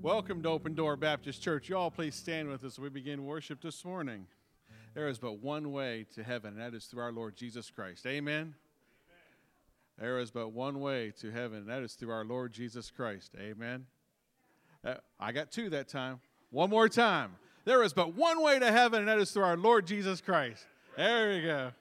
Welcome to Open Door Baptist Church. You all please stand with us as we begin worship this morning. There is but one way to heaven, and that is through our Lord Jesus Christ. Amen? Amen. There is but one way to heaven, and that is through our Lord Jesus Christ. Amen. I got two that time. One more time. There is but one way to heaven, and that is through our Lord Jesus Christ. There we go.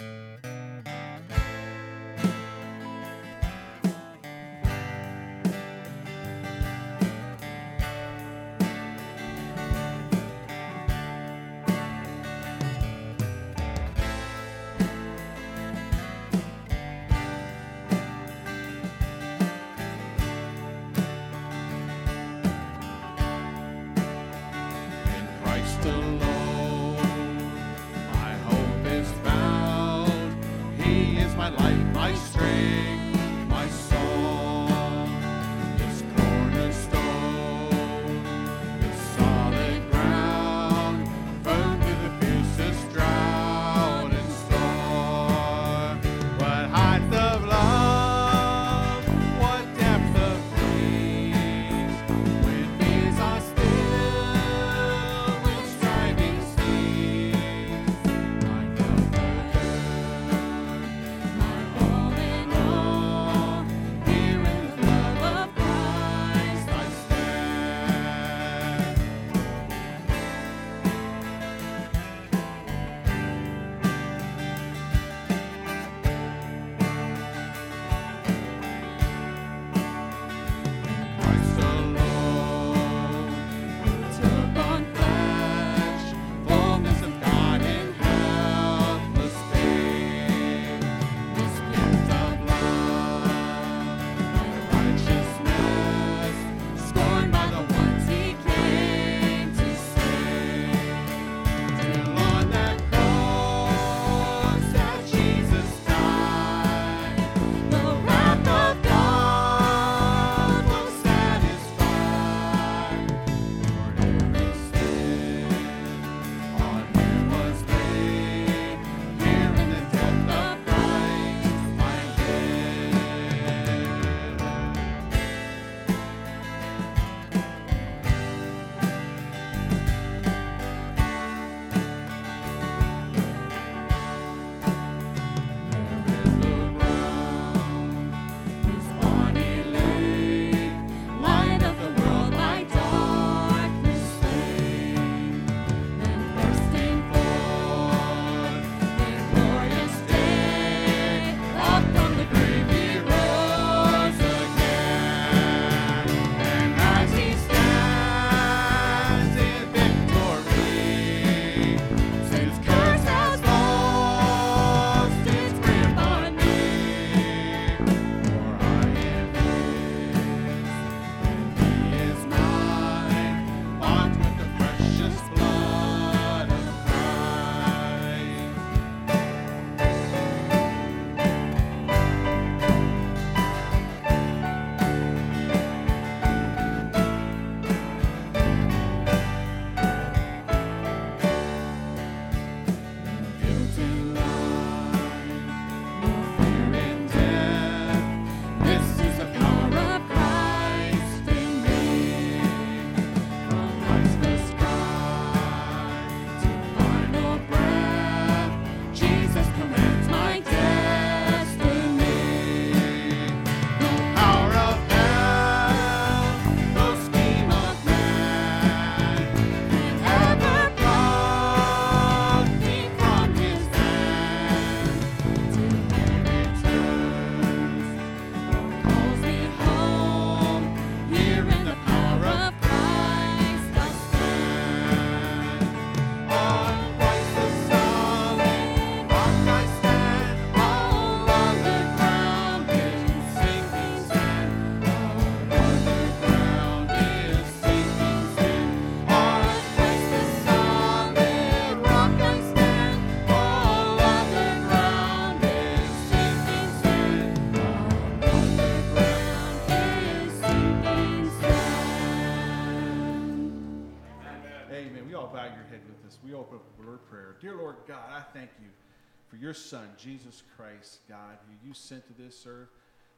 Dear Lord God, I thank you for your Son, Jesus Christ, God, who you sent to this earth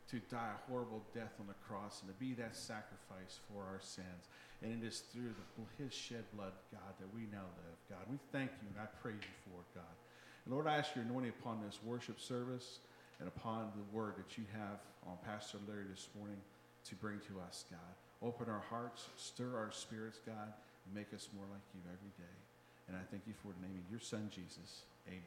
to die a horrible death on the cross and to be that sacrifice for our sins. And it is through his shed blood, God, that we now live, God. We thank you and I praise you for it, God. And Lord, I ask your anointing upon this worship service and upon the word that you have on Pastor Larry this morning to bring to us, God. Open our hearts, stir our spirits, God, and make us more like you every day. And I thank you for the name of your son, Jesus. Amen.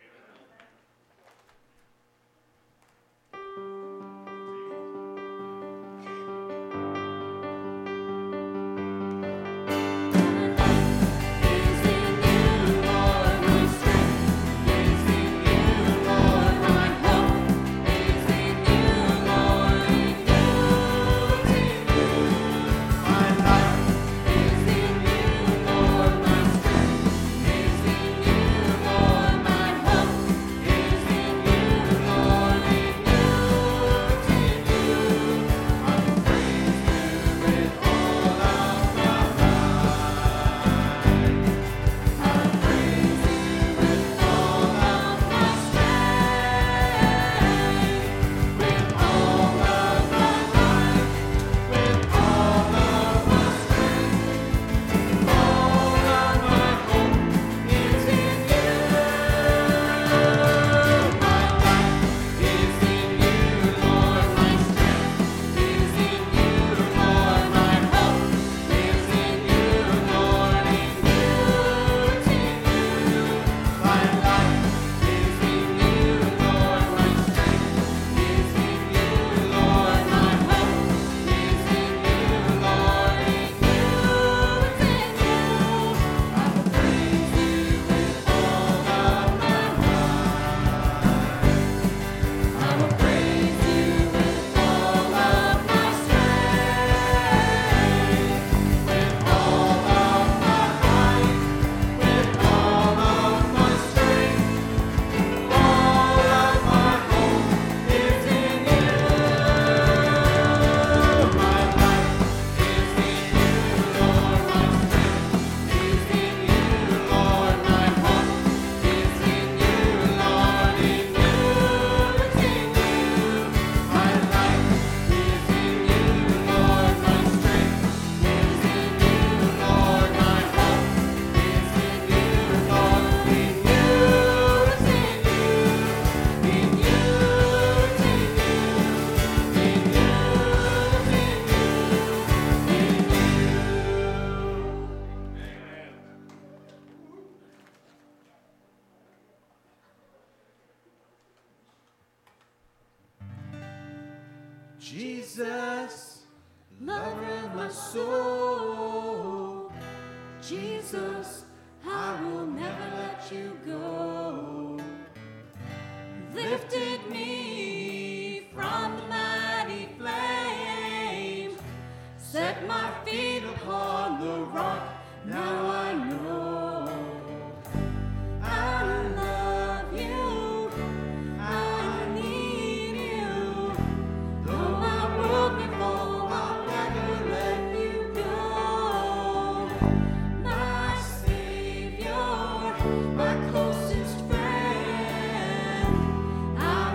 Jesus, lover of my soul. Jesus, I will never let you go. You lifted me from the mighty flame, set my feet upon the rock. Now I know I love you, I need you. Though my world may fall, I'll never let you go. My Savior, my closest friend, I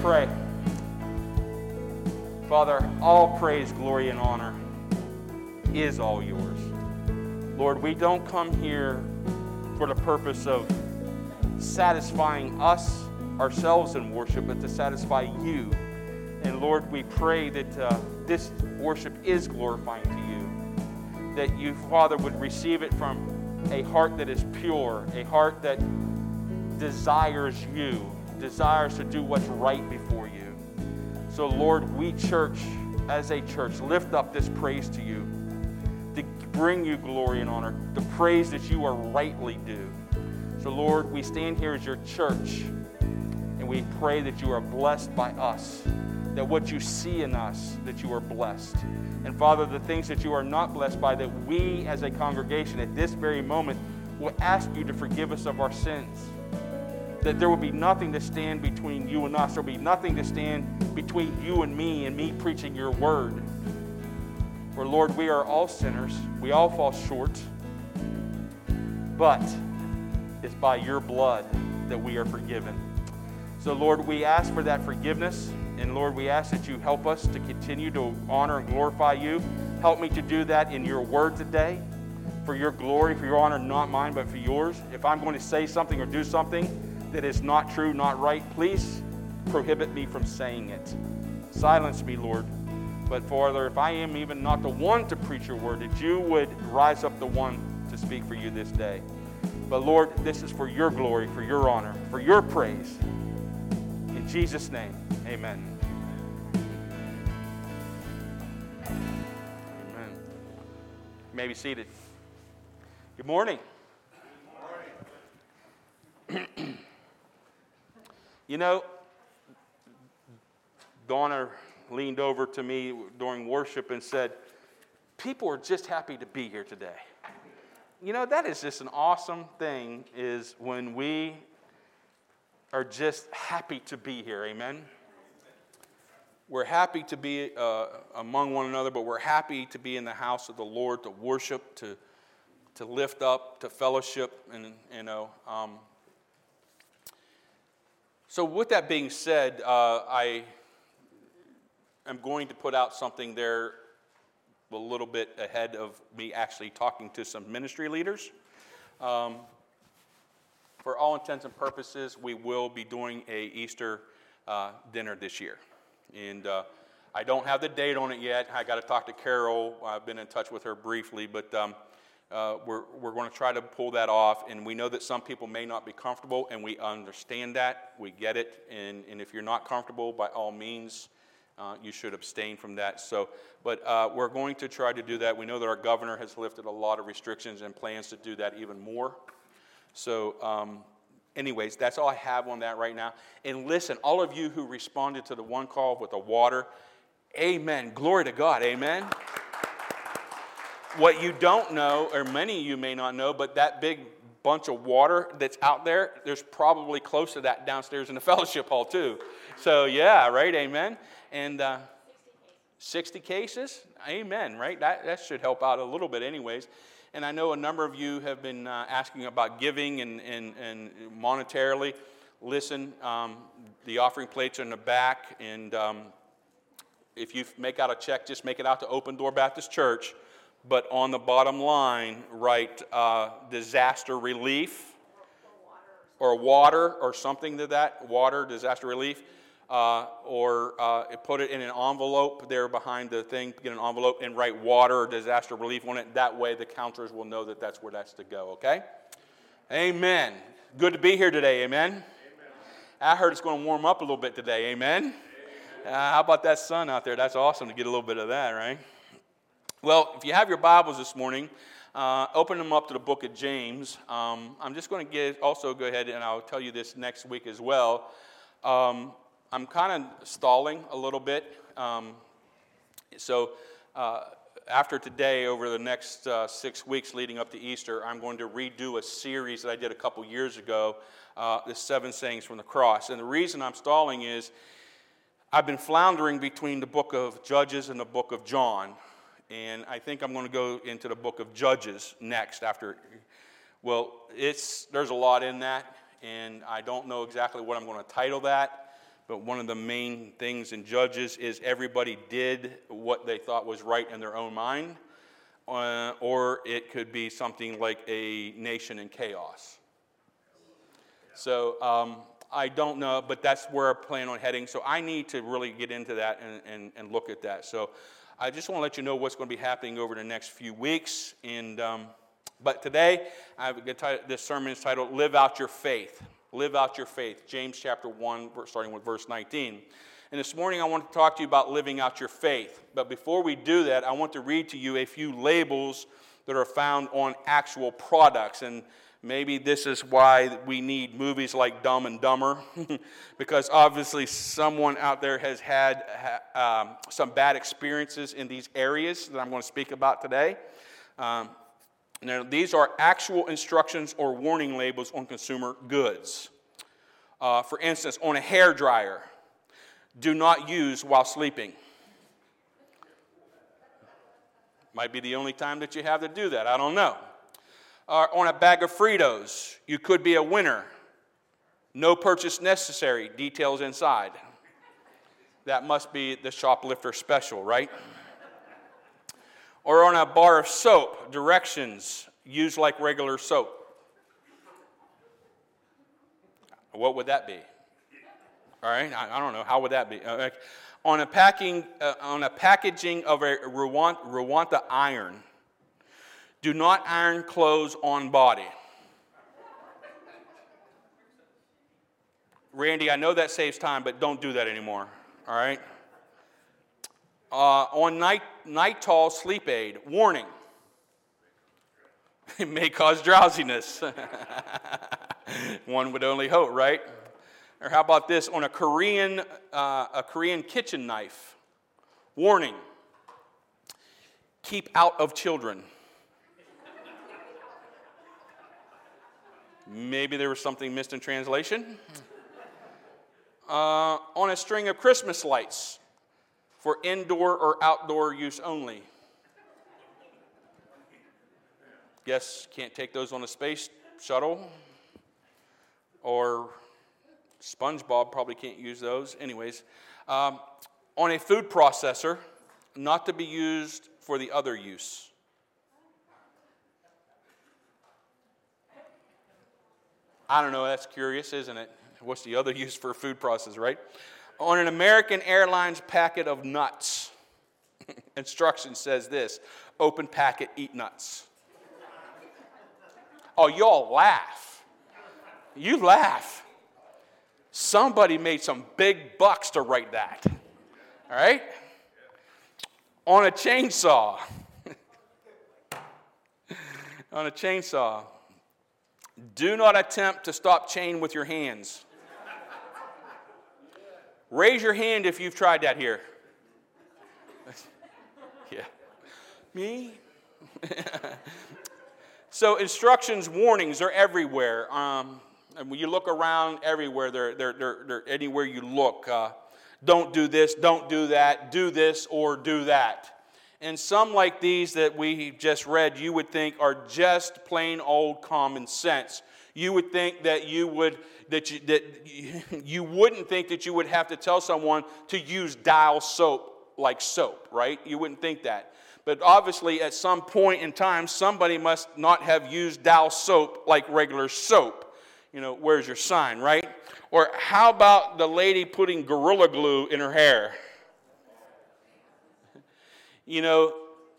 pray. Father, all praise, glory, and honor is all yours. Lord, we don't come here for the purpose of satisfying us, ourselves in worship, but to satisfy you. And Lord, we pray that this worship is glorifying to you. That you, Father, would receive it from a heart that is pure, a heart that desires you, desires to do what's right before you. So Lord, we church, as a church, lift up this praise to you, to bring you glory and honor, the praise that you are rightly due. So Lord, we stand here as your church, and we pray that you are blessed by us, that what you see in us, that you are blessed. And Father, the things that you are not blessed by, that we as a congregation at this very moment will ask you to forgive us of our sins. That there will be nothing to stand between you and us. There will be nothing to stand between you and me preaching your word. For Lord, we are all sinners. We all fall short. But it's by your blood that we are forgiven. So Lord, we ask for that forgiveness. And Lord, we ask that you help us to continue to honor and glorify you. Help me to do that in your word today. For your glory, for your honor, not mine, but for yours. If I'm going to say something or do something that is not true, not right, please prohibit me from saying it. Silence me, Lord. But Father, if I am even not the one to preach your word, that you would rise up the one to speak for you this day. But Lord, this is for your glory, for your honor, for your praise. In Jesus' name, amen. Amen. You may be seated. Good morning. Good morning. You know, Donna leaned over to me during worship and said, people are just happy to be here today. You know, that is just an awesome thing, is when we are just happy to be here. Amen? We're happy to be among one another, but we're happy to be in the house of the Lord, to worship, to lift up, to fellowship, and, you know. So with that being said, I am going to put out something there a little bit ahead of me actually talking to some ministry leaders. For all intents and purposes, we will be doing a Easter dinner this year. And I don't have the date on it yet. I got to talk to Carol. I've been in touch with her briefly, but we're going to try to pull that off. And we know that some people may not be comfortable, and we understand that. We get it. And if you're not comfortable, by all means, you should abstain from that. But we're going to try to do that. We know that our governor has lifted a lot of restrictions and plans to do that even more. So anyways, that's all I have on that right now. And listen, all of you who responded to the one call with the water, amen. Glory to God, amen. What you don't know, or many of you may not know, but that big bunch of water that's out there, there's probably close to that downstairs in the fellowship hall too. So yeah, right, amen. And 60 cases, amen, right? That should help out a little bit anyways. And I know a number of you have been asking about giving and monetarily. Listen, the offering plates are in the back, and if you make out a check, just make it out to Open Door Baptist Church. But on the bottom line, write disaster relief or water or something to that, water, disaster relief, or put it in an envelope there behind the thing, get an envelope and write water or disaster relief on it. That way the counters will know that that's where that's to go, okay? Amen. Good to be here today, amen? Amen. I heard it's going to warm up a little bit today, amen? How about that sun out there? That's awesome to get a little bit of that, right? Well, if you have your Bibles this morning, open them up to the book of James. I'm just going to also go ahead and I'll tell you this next week as well. I'm kind of stalling a little bit. So after today, over the next 6 weeks leading up to Easter, I'm going to redo a series that I did a couple years ago, the 7 Sayings from the Cross. And the reason I'm stalling is I've been floundering between the book of Judges and the book of John. And I think I'm going to go into the book of Judges next after. Well, there's a lot in that, and I don't know exactly what I'm going to title that. But one of the main things in Judges is everybody did what they thought was right in their own mind, or it could be something like a nation in chaos. So I don't know, but that's where I plan on heading. So I need to really get into that and look at that. So I just want to let you know what's going to be happening over the next few weeks. But today, this sermon is titled, Live Out Your Faith. Live out your faith. James chapter 1, starting with verse 19. And this morning I want to talk to you about living out your faith. But before we do that, I want to read to you a few labels that are found on actual products. And maybe this is why we need movies like Dumb and Dumber, because obviously someone out there has had some bad experiences in these areas that I'm going to speak about today. Now, these are actual instructions or warning labels on consumer goods. For instance, on a hairdryer, do not use while sleeping. Might be the only time that you have to do that. I don't know. On a bag of Fritos, you could be a winner. No purchase necessary. Details inside. That must be the shoplifter special, right? Or on a bar of soap, directions, use like regular soap. What would that be? All right, I don't know. How would that be? On a packaging of a Rwanda iron, do not iron clothes on body. Randy, I know that saves time, but don't do that anymore. All right. On Nytol sleep aid, warning. It may cause drowsiness. One would only hope, right? Or how about this? On a Korean kitchen knife, warning. Keep out of children. Maybe there was something missed in translation. On a string of Christmas lights, for indoor or outdoor use only. Guess can't take those on a space shuttle. Or SpongeBob probably can't use those. Anyways, on a food processor, not to be used for the other use. I don't know, that's curious, isn't it? What's the other use for a food processor, right? On an American Airlines packet of nuts, instruction says this: open packet, eat nuts. Oh, y'all laugh. You laugh. Somebody made some big bucks to write that. All right? On a chainsaw. On a chainsaw. Do not attempt to stop chain with your hands. Raise your hand if you've tried that here. Yeah. Me? So instructions, warnings are everywhere. And when you look around everywhere, they're anywhere you look. Don't do this, don't do that, do this or do that. And some like these that we just read, you would think are just plain old common sense. You would think that you wouldn't think that you would have to tell someone to use Dial soap like soap, right? You wouldn't think that. But obviously, at some point in time, somebody must not have used Dial soap like regular soap. You know, where's your sign, right? Or how about the lady putting Gorilla Glue in her hair? You know,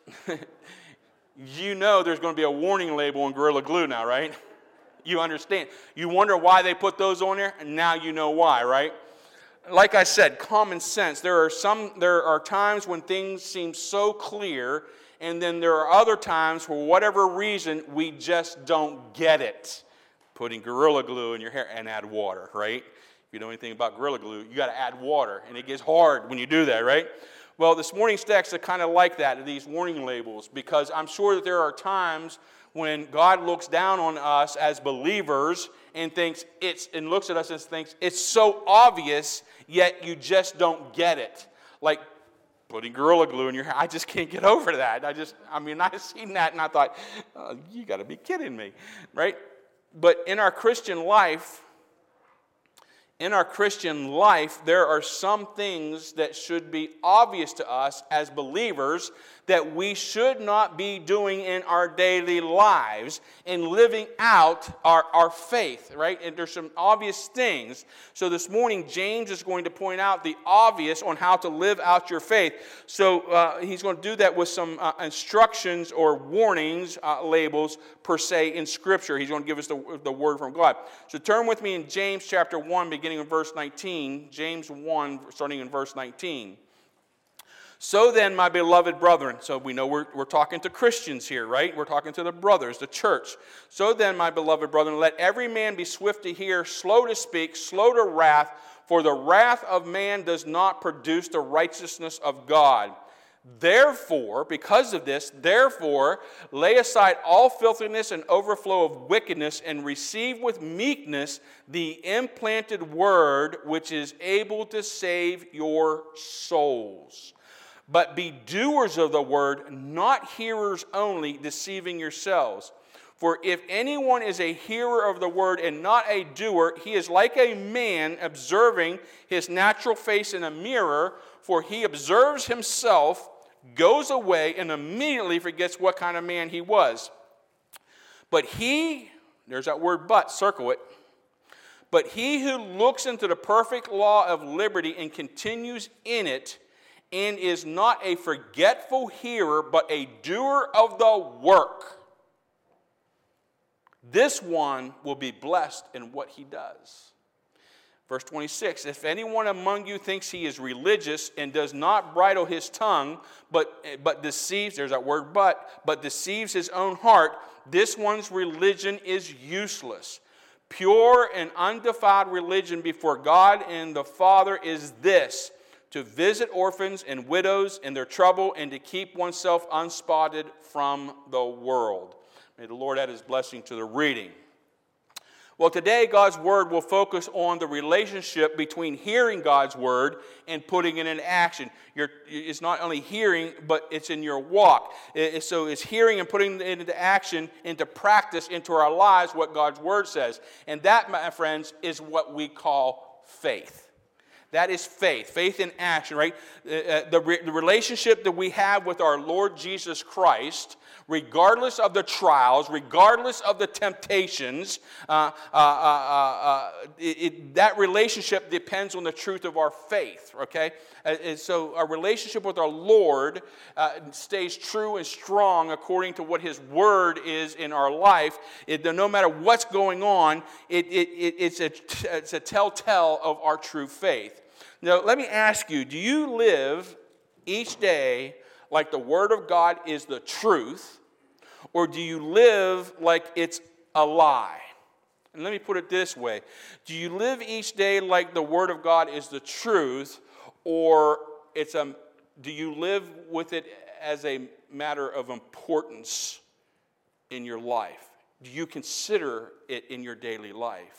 there's going to be a warning label on Gorilla Glue now, right? You understand. You wonder why they put those on there, and now you know why, right? Like I said, common sense. There are times when things seem so clear, and then there are other times for whatever reason we just don't get it. Putting Gorilla Glue in your hair and add water, right? If you know anything about Gorilla Glue, you got to add water, and it gets hard when you do that, right? Well, this morning's text are kind of like that, these warning labels, because I'm sure that there are times when God looks down on us as believers and looks at us and thinks it's so obvious, yet you just don't get it. Like putting Gorilla Glue in your hair. I just can't get over that. I've seen that and I thought, oh, you got to be kidding me, right? But in our Christian life, in our Christian life, there are some things that should be obvious to us as believers that we should not be doing in our daily lives in living out our faith, right? And there's some obvious things. So this morning, James is going to point out the obvious on how to live out your faith. So he's going to do that with some instructions or warnings, labels per se in Scripture. He's going to give us the word from God. So turn with me in James chapter 1, beginning in verse 19. James 1, starting in verse 19. So then, my beloved brethren, so we know we're talking to Christians here, right? We're talking to the brothers, the church. So then, my beloved brethren, let every man be swift to hear, slow to speak, slow to wrath, for the wrath of man does not produce the righteousness of God. Therefore, because of this, lay aside all filthiness and overflow of wickedness, and receive with meekness the implanted word, which is able to save your souls. But be doers of the word, not hearers only, deceiving yourselves. For if anyone is a hearer of the word and not a doer, he is like a man observing his natural face in a mirror, for he observes himself, goes away, and immediately forgets what kind of man he was. But he, there's that word but, circle it. But he who looks into the perfect law of liberty and continues in it, and is not a forgetful hearer, but a doer of the work, this one will be blessed in what he does. Verse 26, if anyone among you thinks he is religious and does not bridle his tongue, but deceives, there's that word but deceives his own heart, this one's religion is useless. Pure and undefiled religion before God and the Father is this, to visit orphans and widows in their trouble, and to keep oneself unspotted from the world. May the Lord add his blessing to the reading. Well, today God's word will focus on the relationship between hearing God's word and putting it into action. It's not only hearing, but it's in your walk. So it's hearing and putting it into action, into practice, into our lives, what God's word says. And that, my friends, is what we call faith. That is faith. Faith in action, right? The relationship that we have with our Lord Jesus Christ, regardless of the trials, regardless of the temptations, that relationship depends on the truth of our faith, okay? And so our relationship with our Lord stays true and strong according to what His Word is in our life. No matter what's going on, it's a telltale of our true faith. Now, let me ask you, do you live each day like the Word of God is the truth, or do you live like it's a lie? And let me put it this way. Do you live each day like the Word of God is the truth, or do you live with it as a matter of importance in your life? Do you consider it in your daily life?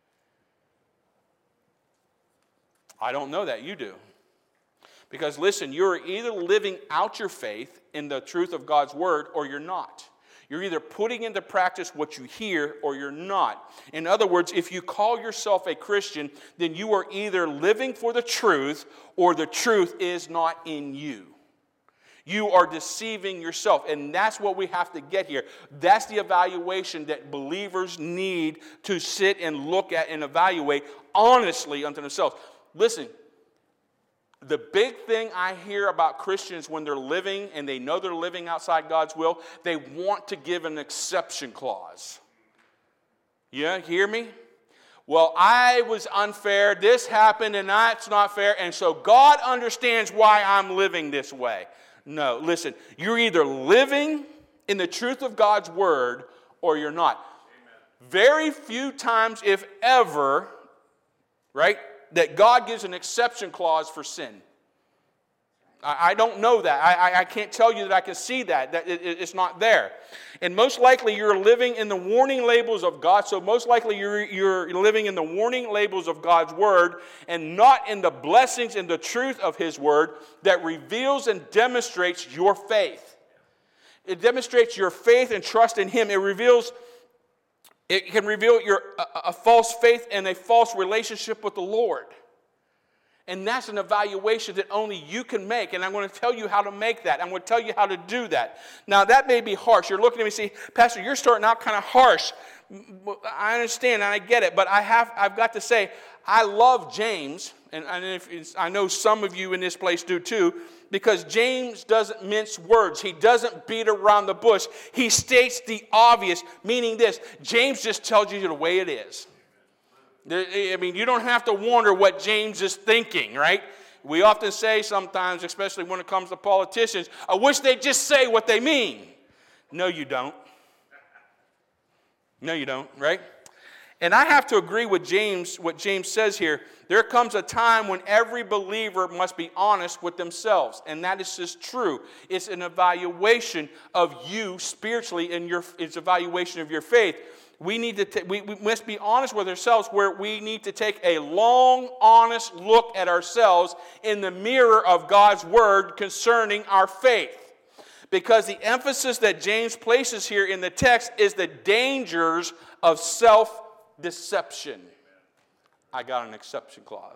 I don't know that. You do. Because listen, you're either living out your faith in the truth of God's word or you're not. You're either putting into practice what you hear or you're not. In other words, if you call yourself a Christian, then you are either living for the truth or the truth is not in you. You are deceiving yourself, and that's what we have to get here. That's the evaluation that believers need to sit and look at and evaluate honestly unto themselves. Listen, the big thing I hear about Christians when they're living and they know they're living outside God's will, they want to give an exception clause. Yeah, hear me? Well, I was unfair, this happened, and that's not fair, and so God understands why I'm living this way. No, listen, you're either living in the truth of God's word or you're not. Amen. Very few times, if ever, right, that God gives an exception clause for sin. I don't know that. I can't tell you that I can see that. It's not there. And most likely you're living in the warning labels of God. So most likely you're living in the warning labels of God's word and not in the blessings and the truth of His word that reveals and demonstrates your faith. It demonstrates your faith and trust in Him. It reveals It can reveal a false faith and a false relationship with the Lord. And that's an evaluation that only you can make. And I'm going to tell you how to make that. I'm going to tell you how to do that. Now, that may be harsh. You're looking at me and say, Pastor, you're starting out kind of harsh. I understand and I get it. But I've got to say, I love James. And I know some of you in this place do too. Because James doesn't mince words. He doesn't beat around the bush. He states the obvious, meaning this. James just tells you the way it is. I mean, you don't have to wonder what James is thinking, right? We often say sometimes, especially when it comes to politicians, I wish they'd just say what they mean. No, you don't. No, you don't, right? And I have to agree with James, what James says here. There comes a time when every believer must be honest with themselves. And that is just true. It's an evaluation of you spiritually, and it's evaluation of your faith. We must be honest with ourselves, where we need to take a long, honest look at ourselves in the mirror of God's Word concerning our faith. Because the emphasis that James places here in the text is the dangers of self-deception. I got an exception clause.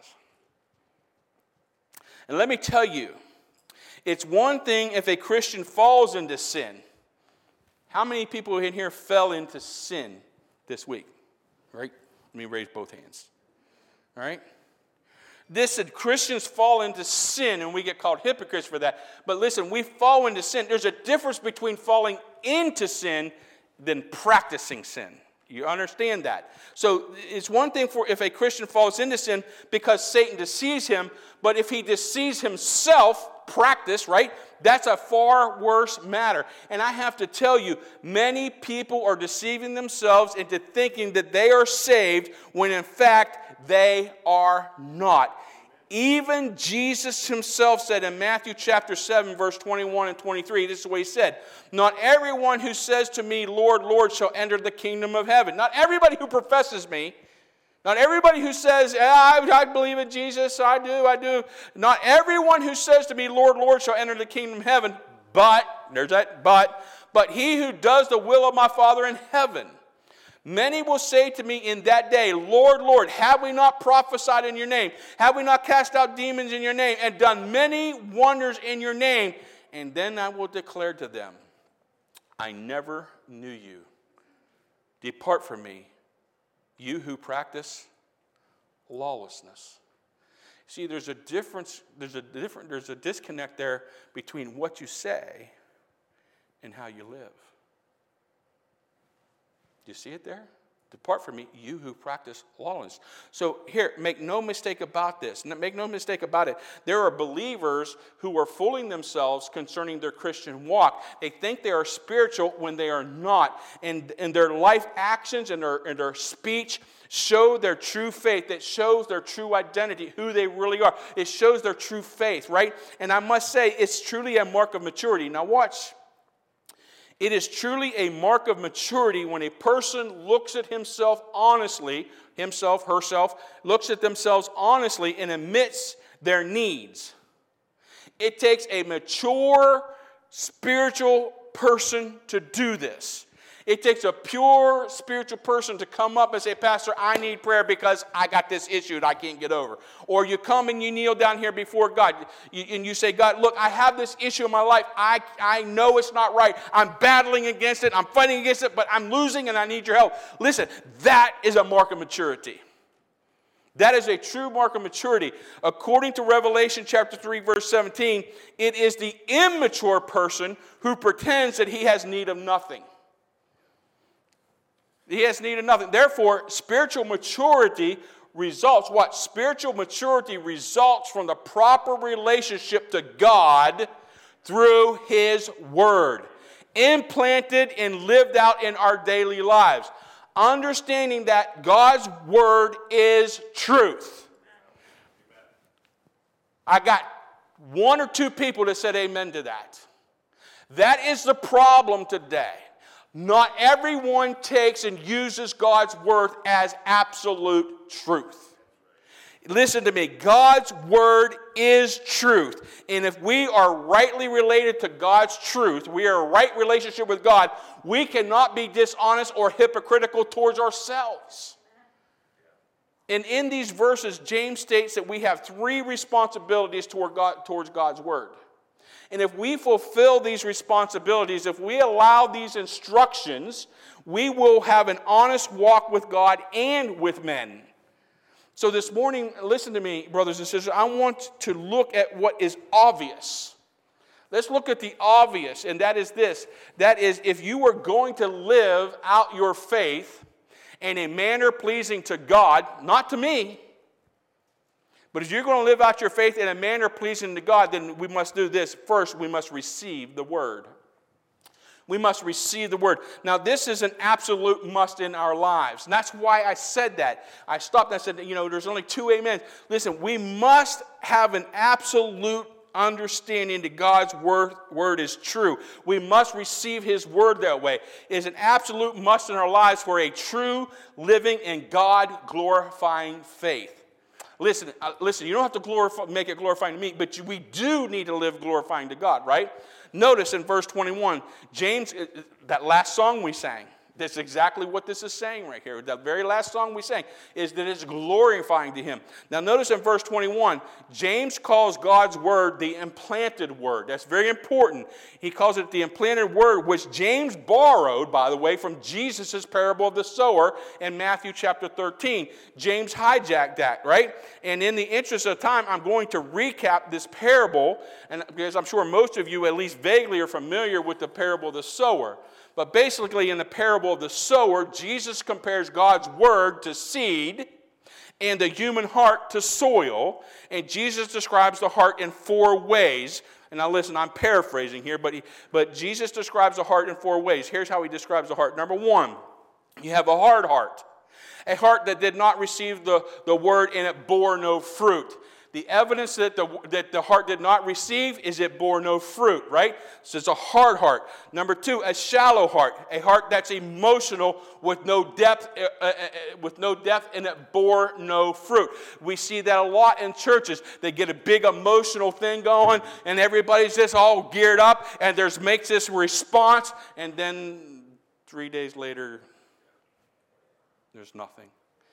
And let me tell you, it's one thing if a Christian falls into sin. How many people in here fell into sin this week? Right? Let me raise both hands. All right? Christians fall into sin, and we get called hypocrites for that. But listen, we fall into sin. There's a difference between falling into sin than practicing sin. You understand that? So it's one thing for if a Christian falls into sin because Satan deceives him, but if he deceives himself, practice, right? That's a far worse matter. And I have to tell you, many people are deceiving themselves into thinking that they are saved when in fact they are not. Even Jesus himself said in Matthew chapter 7, verse 21 and 23, this is what he said, "Not everyone who says to me, Lord, Lord, shall enter the kingdom of heaven." Not everybody who professes me. Not everybody who says, I believe in Jesus, I do. Not everyone who says to me, Lord, Lord, shall enter the kingdom of heaven. But, there's that but he who does the will of my Father in heaven. Many will say to me in that day, Lord, Lord, have we not prophesied in your name? Have we not cast out demons in your name and done many wonders in your name? And then I will declare to them, I never knew you. Depart from me, you who practice lawlessness. See, there's a difference, there's a disconnect there between what you say and how you live. Do you see it there? Depart from me, you who practice lawlessness. So here, make no mistake about this. Make no mistake about it. There are believers who are fooling themselves concerning their Christian walk. They think they are spiritual when they are not. And their life actions and their speech show their true faith. It shows their true identity, who they really are. It shows their true faith, right? And I must say, it's truly a mark of maturity. Now watch. It is truly a mark of maturity when a person looks at himself honestly, herself, looks at themselves honestly and admits their needs. It takes a mature spiritual person to do this. It takes a pure spiritual person to come up and say, Pastor, I need prayer because I got this issue that I can't get over. Or you come and you kneel down here before God and you say, God, look, I have this issue in my life. I know it's not right. I'm battling against it. I'm fighting against it, but I'm losing and I need your help. Listen, that is a mark of maturity. That is a true mark of maturity. According to Revelation chapter 3, verse 17, it is the immature person who pretends that he has need of nothing. He has need of nothing. Therefore, spiritual maturity results what? Spiritual maturity results from the proper relationship to God through His Word, implanted and lived out in our daily lives. Understanding that God's Word is truth. I got one or two people that said amen to that. That is the problem today. Not everyone takes and uses God's Word as absolute truth. Listen to me. God's word is truth. And if we are rightly related to God's truth, we are in a right relationship with God, we cannot be dishonest or hypocritical towards ourselves. And in these verses, James states that we have three responsibilities towards God's word. And if we fulfill these responsibilities, if we allow these instructions, we will have an honest walk with God and with men. So this morning, listen to me, brothers and sisters, I want to look at what is obvious. Let's look at the obvious, and that is this. That is, if you were going to live out your faith in a manner pleasing to God, not to me, but if you're going to live out your faith in a manner pleasing to God, then we must do this. First, we must receive the word. We must receive the word. Now, this is an absolute must in our lives. And that's why I said that. I stopped and I said, there's only two amens. Listen, we must have an absolute understanding that God's word is true. We must receive his word that way. It is an absolute must in our lives for a true, living, and God-glorifying faith. Listen, you don't have to make it glorifying to me, but we do need to live glorifying to God, right? Notice in verse 21, James, that last song we sang, that's exactly what this is saying right here. That very last song we sang is that it's glorifying to him. Now notice in verse 21, James calls God's word the implanted word. That's very important. He calls it the implanted word, which James borrowed, by the way, from Jesus' parable of the sower in Matthew chapter 13. James hijacked that, right? And in the interest of time, I'm going to recap this parable, and because I'm sure most of you at least vaguely are familiar with the parable of the sower. But basically, in the parable of the sower, Jesus compares God's word to seed and the human heart to soil. And Jesus describes the heart in four ways. And now listen, I'm paraphrasing here, but Jesus describes the heart in four ways. Here's how he describes the heart. Number one, you have a hard heart. A heart that did not receive the word and it bore no fruit. The evidence that the heart did not receive is it bore no fruit, right? So it's a hard heart. Number two, a shallow heart. A heart that's emotional with no depth and it bore no fruit. We see that a lot in churches. They get a big emotional thing going and everybody's just all geared up and makes this response and then 3 days later, there's nothing.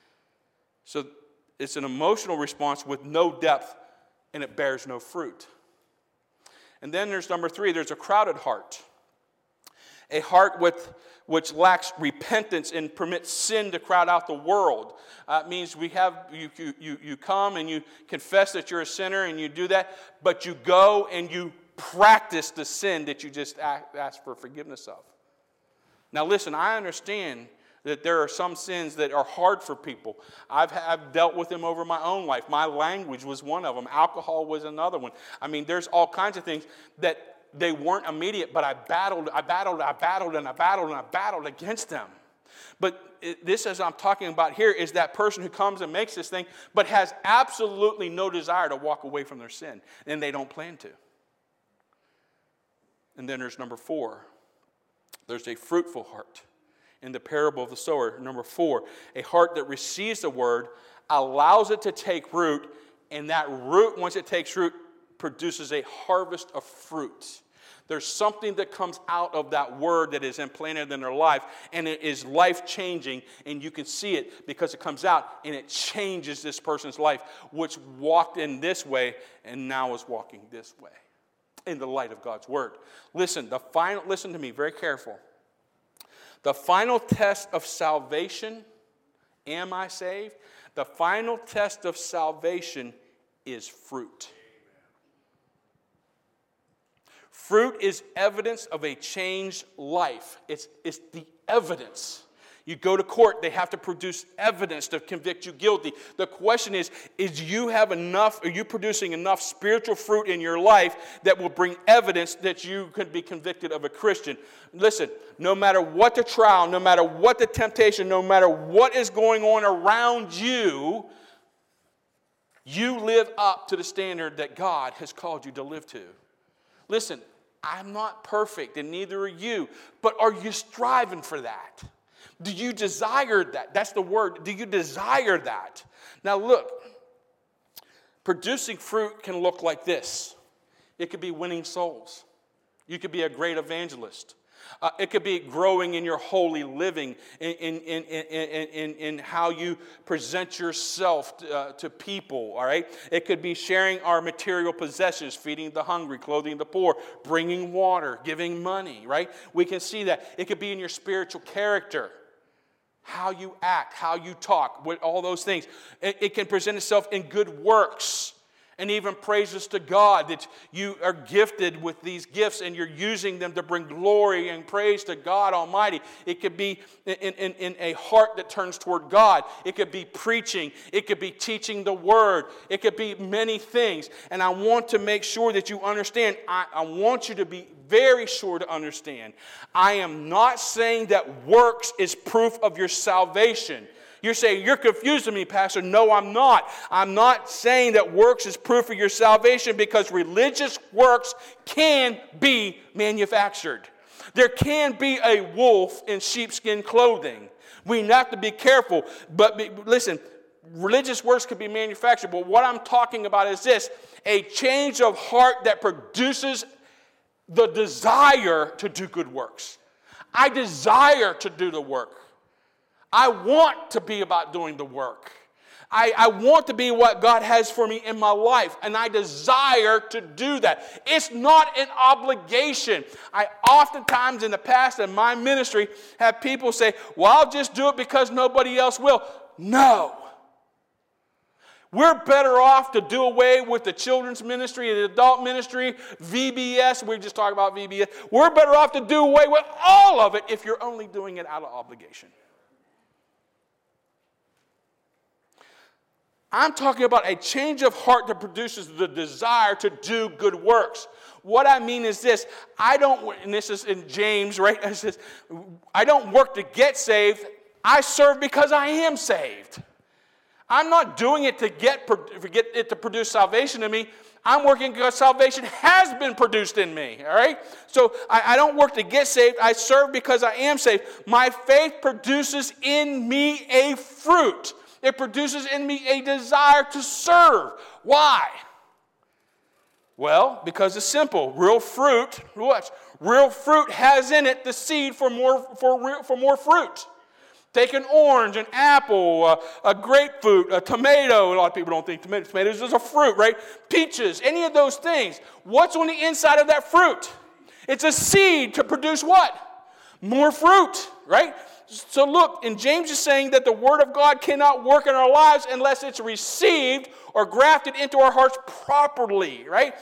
So it's an emotional response with no depth, and it bears no fruit. And then there's number three, there's a crowded heart. A heart which lacks repentance and permits sin to crowd out the world. It means you come and you confess that you're a sinner and you do that, but you go and you practice the sin that you just asked for forgiveness of. Now listen, I understand that there are some sins that are hard for people. I've dealt with them over my own life. My language was one of them. Alcohol was another one. I mean, there's all kinds of things that they weren't immediate, but I battled against them. But this, as I'm talking about here, is that person who comes and makes this thing, but has absolutely no desire to walk away from their sin, and they don't plan to. And then there's number four. There's a fruitful heart. In the parable of the sower, number four, a heart that receives the word, allows it to take root, and that root, once it takes root, produces a harvest of fruit. There's something that comes out of that word that is implanted in their life, and it is life-changing, and you can see it because it comes out, and it changes this person's life, which walked in this way, and now is walking this way, in the light of God's word. Listen to me, very careful. The final test of salvation, am I saved? The final test of salvation is fruit. Fruit is evidence of a changed life. It's the evidence. You go to court, they have to produce evidence to convict you guilty. The question is are you producing enough spiritual fruit in your life that will bring evidence that you could be convicted of a Christian? Listen, no matter what the trial, no matter what the temptation, no matter what is going on around you, you live up to the standard that God has called you to live to. Listen, I'm not perfect, and neither are you, but are you striving for that? Do you desire that? That's the word. Do you desire that? Now look, Producing fruit can look like this. It could be winning souls. You could be a great evangelist. It could be growing in your holy living, in how you present yourself to people, all right? It could be sharing our material possessions, feeding the hungry, clothing the poor, bringing water, giving money, right? We can see that. It could be in your spiritual character, how you act, how you talk, all those things. It can present itself in good works. And even praises to God that you are gifted with these gifts and you're using them to bring glory and praise to God Almighty. It could be in a heart that turns toward God. It could be preaching. It could be teaching the Word. It could be many things. And I want to make sure that you understand. I want you to be very sure to understand. I am not saying that works is proof of your salvation. You're saying, you're confusing me, Pastor. No, I'm not. I'm not saying that works is proof of your salvation, because religious works can be manufactured. There can be a wolf in sheepskin clothing. We have to be careful. But listen, religious works can be manufactured. But what I'm talking about is this: a change of heart that produces the desire to do good works. I desire to do the work. I want to be about doing the work. I want to be what God has for me in my life, and I desire to do that. It's not an obligation. I oftentimes in the past in my ministry have people say, well, I'll just do it because nobody else will. No. We're better off to do away with the children's ministry and the adult ministry, VBS. We just talked about VBS. We're better off to do away with all of it if you're only doing it out of obligation. I'm talking about a change of heart that produces the desire to do good works. What I mean is this: and this is in James, right? It says, I don't work to get saved. I serve because I am saved. I'm not doing it to get it to produce salvation in me. I'm working because salvation has been produced in me, all right? So I don't work to get saved. I serve because I am saved. My faith produces in me a fruit. It produces in me a desire to serve. Why? Well, because it's simple. Real fruit has in it the seed for more fruit. Take an orange, an apple, a grapefruit, a tomato. A lot of people don't think tomatoes is a fruit, right? Peaches, any of those things. What's on the inside of that fruit? It's a seed to produce what? More fruit, right? So look, and James is saying that the Word of God cannot work in our lives unless it's received or grafted into our hearts properly, right?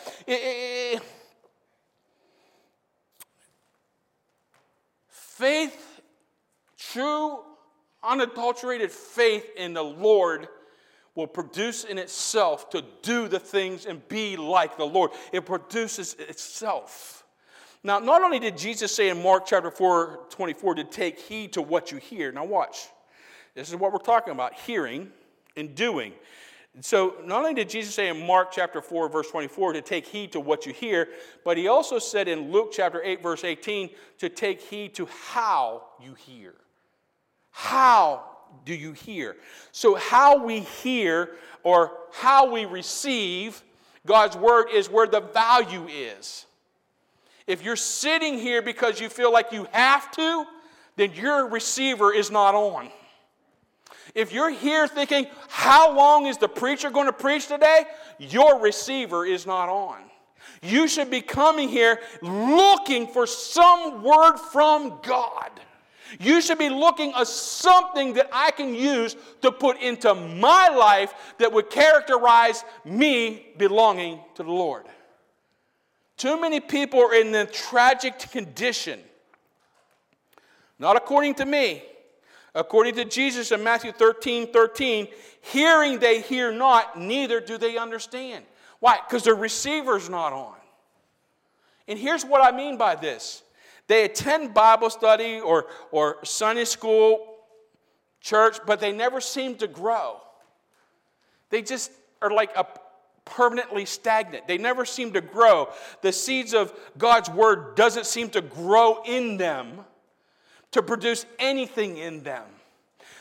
Faith, true, unadulterated faith in the Lord will produce in itself to do the things and be like the Lord. It produces itself. Now, not only did Jesus say in Mark chapter 4:24 to take heed to what you hear. Now watch. This is what we're talking about, hearing and doing. So not only did Jesus say in Mark chapter 4 verse 24 to take heed to what you hear, but he also said in Luke chapter 8 verse 18 to take heed to how you hear. How do you hear? So how we hear or how we receive God's word is where the value is. If you're sitting here because you feel like you have to, then your receiver is not on. If you're here thinking, how long is the preacher going to preach today? Your receiver is not on. You should be coming here looking for some word from God. You should be looking at something that I can use to put into my life that would characterize me belonging to the Lord. Too many people are in a tragic condition. Not according to me. According to Jesus in Matthew 13:13, hearing they hear not, neither do they understand. Why? Because their receiver's not on. And here's what I mean by this. They attend Bible study or Sunday school, church, but they never seem to grow. They just are like permanently stagnant. They never seem to grow. The seeds of God's word doesn't seem to grow in them to produce anything in them.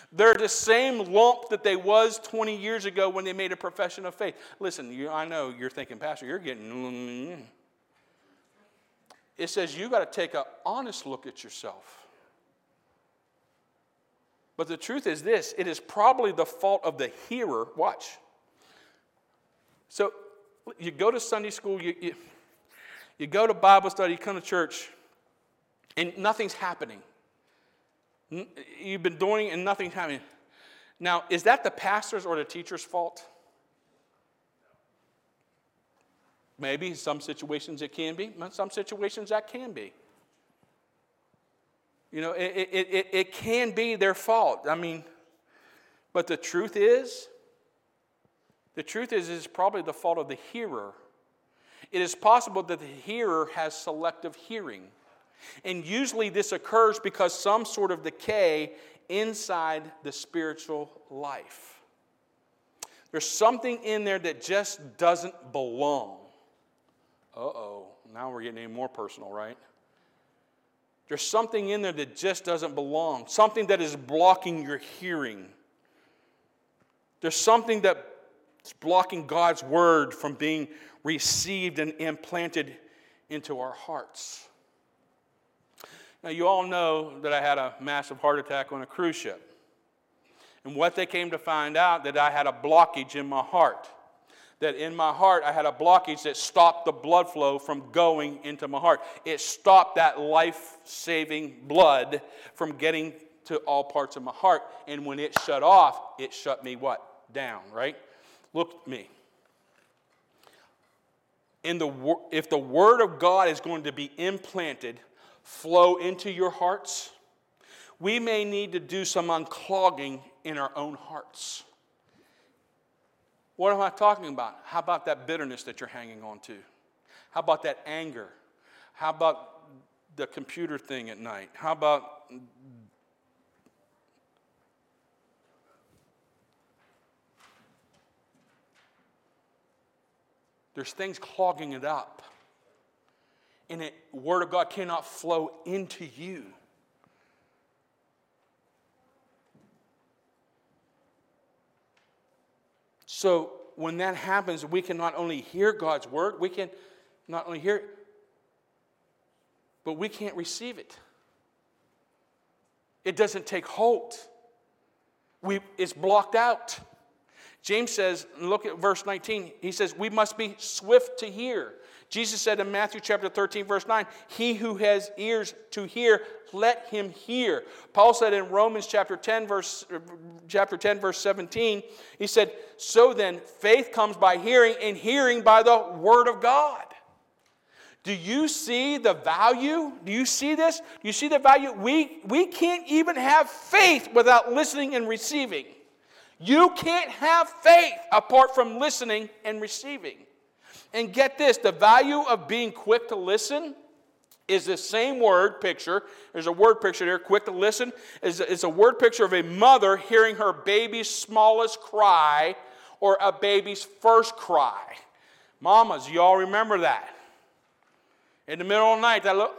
They're the same lump that they was 20 years ago when they made a profession of faith. Listen, I know you're thinking, Pastor, you're getting... It says you got to take an honest look at yourself. But the truth is this, it is probably the fault of the hearer. Watch. So you go to Sunday school, you go to Bible study, you come to church, and nothing's happening. You've been doing it and nothing's happening. Now, is that the pastor's or the teacher's fault? Maybe in some situations it can be. In some situations that can be. You know, it can be their fault. I mean, but the truth is it's probably the fault of the hearer. It is possible that the hearer has selective hearing. And usually this occurs because some sort of decay inside the spiritual life. There's something in there that just doesn't belong. Uh-oh, now we're getting even more personal, right? There's something in there that just doesn't belong. Something that is blocking your hearing. There's something that's blocking God's word from being received and implanted into our hearts. Now, you all know that I had a massive heart attack on a cruise ship. And what they came to find out, that I had a blockage in my heart. That in my heart, I had a blockage that stopped the blood flow from going into my heart. It stopped that life-saving blood from getting to all parts of my heart. And when it shut off, it shut me what? Down, right? Look at me. If the Word of God is going to be implanted, flow into your hearts, we may need to do some unclogging in our own hearts. What am I talking about? How about that bitterness that you're hanging on to? How about that anger? How about the computer thing at night? How about there's things clogging it up. And the Word of God cannot flow into you. So when that happens, we can not only hear God's Word, we can not only hear it, but we can't receive it. It doesn't take hold. It's blocked out. James says, look at verse 19, he says, we must be swift to hear. Jesus said in Matthew chapter 13, verse 9, he who has ears to hear, let him hear. Paul said in Romans chapter 10, verse 17, he said, so then faith comes by hearing, and hearing by the word of God. Do you see the value? Do you see this? Do you see the value? We can't even have faith without listening and receiving. You can't have faith apart from listening and receiving. And get this, the value of being quick to listen is the same word picture. There's a word picture there, quick to listen. It's a word picture of a mother hearing her baby's smallest cry or a baby's first cry. Mamas, you all remember that? In the middle of the night, that little,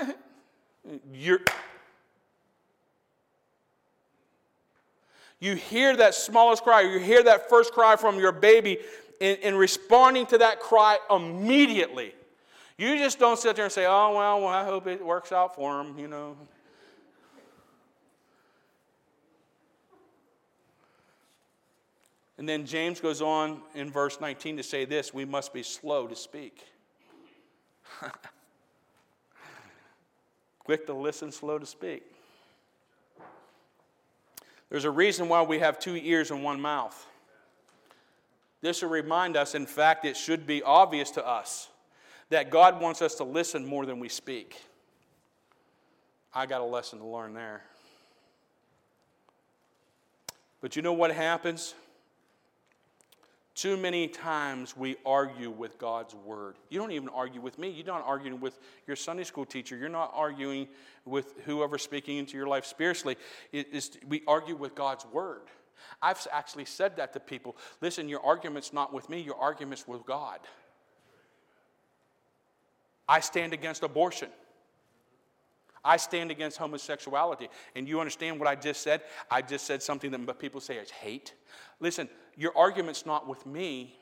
you hear that smallest cry, you hear that first cry from your baby, in responding to that cry immediately. You just don't sit there and say, oh, well, I hope it works out for him, you know. And then James goes on in verse 19 to say this, we must be slow to speak. Quick to listen, slow to speak. There's a reason why we have 2 ears and 1 mouth. This will remind us, in fact, it should be obvious to us, that God wants us to listen more than we speak. I got a lesson to learn there. But you know what happens? Too many times we argue with God's word. You don't even argue with me. You're not arguing with your Sunday school teacher. You're not arguing with whoever's speaking into your life spiritually. We argue with God's word. I've actually said that to people. Listen, your argument's not with me. Your argument's with God. I stand against abortion. I stand against homosexuality. And you understand what I just said? I just said something that people say is hate. Listen, your argument's not with me.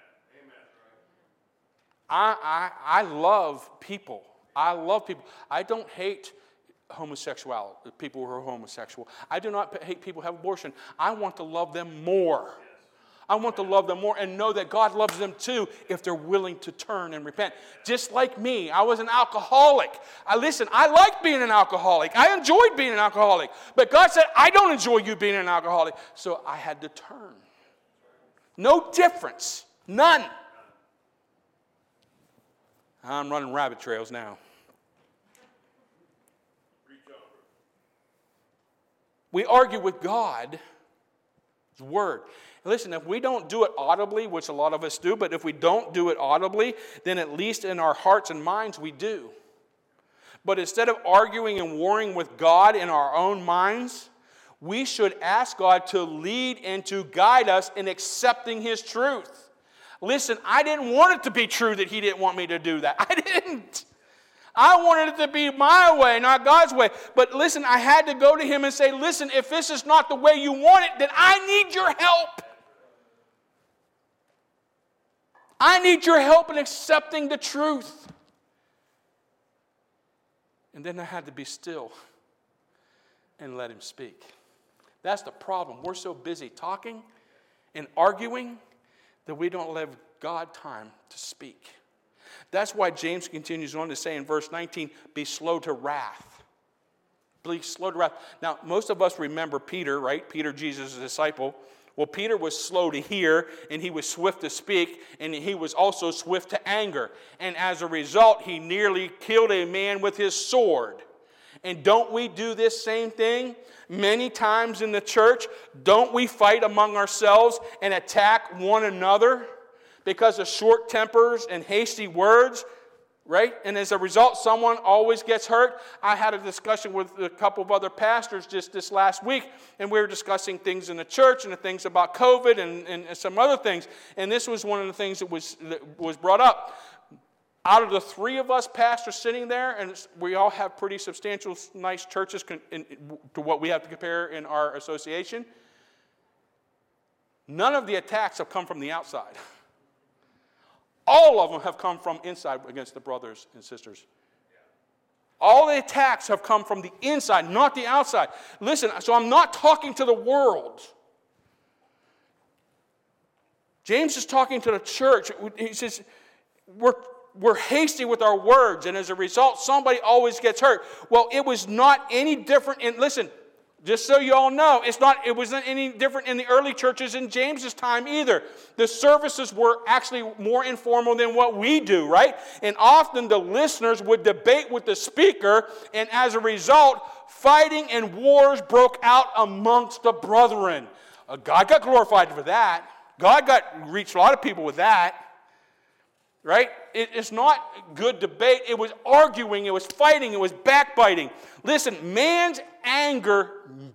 I love people. I love people. I don't hate homosexuality, people who are homosexual. I do not hate people who have abortion. I want to love them more. I want to love them more and know that God loves them too if they're willing to turn and repent. Just like me, I was an alcoholic. I like being an alcoholic. I enjoyed being an alcoholic. But God said, I don't enjoy you being an alcoholic. So I had to turn. No difference. None. I'm running rabbit trails now. We argue with God's word. Listen, if we don't do it audibly, which a lot of us do, but if we don't do it audibly, then at least in our hearts and minds we do. But instead of arguing and warring with God in our own minds, we should ask God to lead and to guide us in accepting His truth. Listen, I didn't want it to be true that He didn't want me to do that. I didn't. I wanted it to be my way, not God's way. But listen, I had to go to Him and say, listen, if this is not the way you want it, then I need your help. I need your help in accepting the truth. And then I had to be still and let Him speak. That's the problem. We're so busy talking and arguing that we don't let God time to speak. That's why James continues on to say in verse 19, be slow to wrath. Be slow to wrath. Now, most of us remember Peter, right? Peter, Jesus' disciple. Well, Peter was slow to hear, and he was swift to speak, and he was also swift to anger. And as a result, he nearly killed a man with his sword. And don't we do this same thing many times in the church? Don't we fight among ourselves and attack one another because of short tempers and hasty words? Right? And as a result, someone always gets hurt. I had a discussion with a couple of other pastors just this last week, and we were discussing things in the church and the things about COVID and some other things. And this was one of the things that was brought up. Out of the three of us pastors sitting there, and we all have pretty substantial, nice churches to what we have to compare in our association, none of the attacks have come from the outside. All of them have come from inside against the brothers and sisters. All the attacks have come from the inside, not the outside. Listen, so I'm not talking to the world. James is talking to the church. He says, we're hasty with our words, and as a result, somebody always gets hurt. Well, it was not any different in, listen, just so you all know, it wasn't any different in the early churches in James's time either. The services were actually more informal than what we do, right? And often the listeners would debate with the speaker, and as a result, fighting and wars broke out amongst the brethren. God got glorified for that. God reached a lot of people with that. Right? It's not good debate. It was arguing. It was fighting. It was backbiting. Listen, man's anger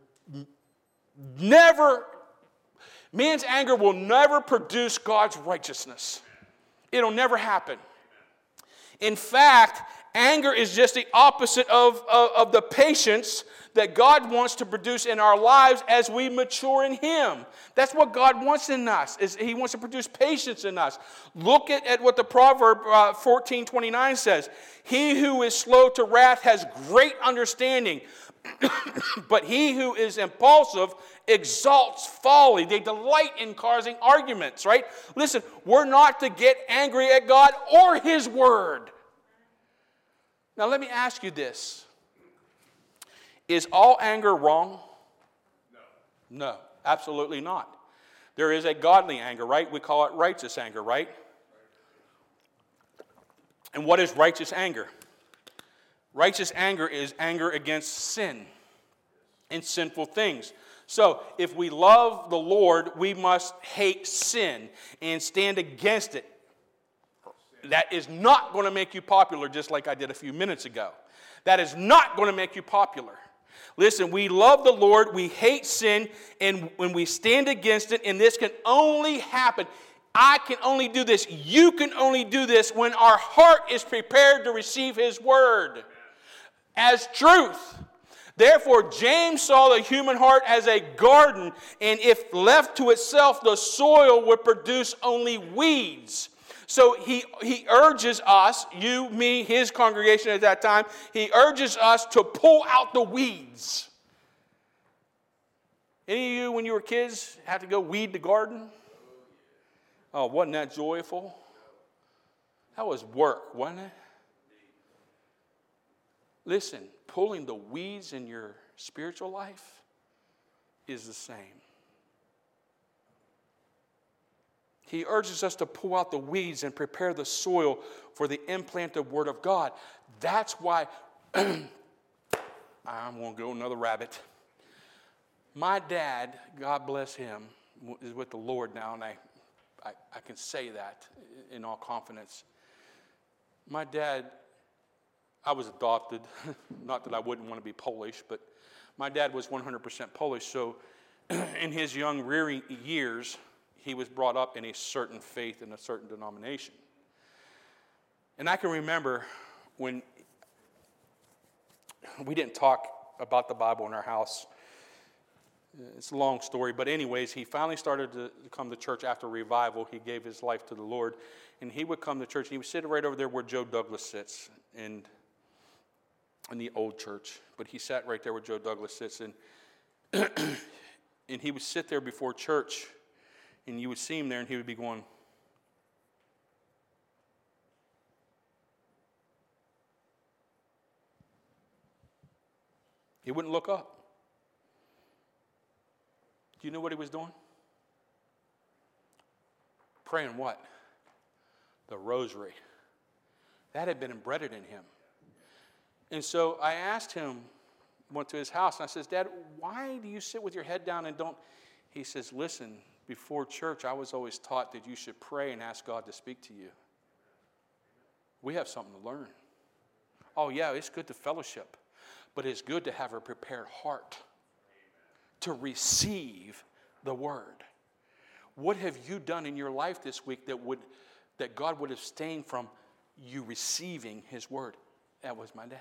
will never produce God's righteousness. It'll never happen. In fact, anger is just the opposite of the patience that God wants to produce in our lives as we mature in Him. That's what God wants in us. He wants to produce patience in us. Look at what the Proverb 14:29 says. He who is slow to wrath has great understanding, but he who is impulsive exalts folly. They delight in causing arguments, right? Listen, we're not to get angry at God or His Word. Now let me ask you this. Is all anger wrong? No, absolutely not. There is a godly anger, right? We call it righteous anger, right? And what is righteous anger? Righteous anger is anger against sin and sinful things. So if we love the Lord, we must hate sin and stand against it. That is not going to make you popular, just like I did a few minutes ago. That is not going to make you popular. Listen, we love the Lord, we hate sin, and when we stand against it, and this can only happen, I can only do this, you can only do this when our heart is prepared to receive His Word. as truth. Therefore, James saw the human heart as a garden, and if left to itself, the soil would produce only weeds. So he urges us, you, me, his congregation at that time, he urges us to pull out the weeds. Any of you, when you were kids, had to go weed the garden? Oh, wasn't that joyful? That was work, wasn't it? Listen, pulling the weeds in your spiritual life is the same. He urges us to pull out the weeds and prepare the soil for the implanted Word of God. That's why, I'm going to go another rabbit. My dad, God bless him, is with the Lord now, and I can say that in all confidence. My dad, I was adopted, not that I wouldn't want to be Polish, but my dad was 100% Polish, so in his young rearing years, he was brought up in a certain faith and a certain denomination. And I can remember when we didn't talk about the Bible in our house. It's a long story, but anyways, he finally started to come to church after revival. He gave his life to the Lord, and he would come to church. He would sit right over there where Joe Douglas sits in the old church, but he sat right there where Joe Douglas sits, and and he would sit there before church, and you would see him there, and he would be going, he wouldn't look up. Do you know what he was doing? Praying what? The rosary. That had been embedded in him. And so I asked him, went to his house, and I says, Dad, why do you sit with your head down and don't? He says, listen, before church, I was always taught that you should pray and ask God to speak to you. We have something to learn. Oh, yeah, it's good to fellowship, but it's good to have a prepared heart to receive the word. What have you done in your life this week that God would abstain from you receiving his word? That was my dad.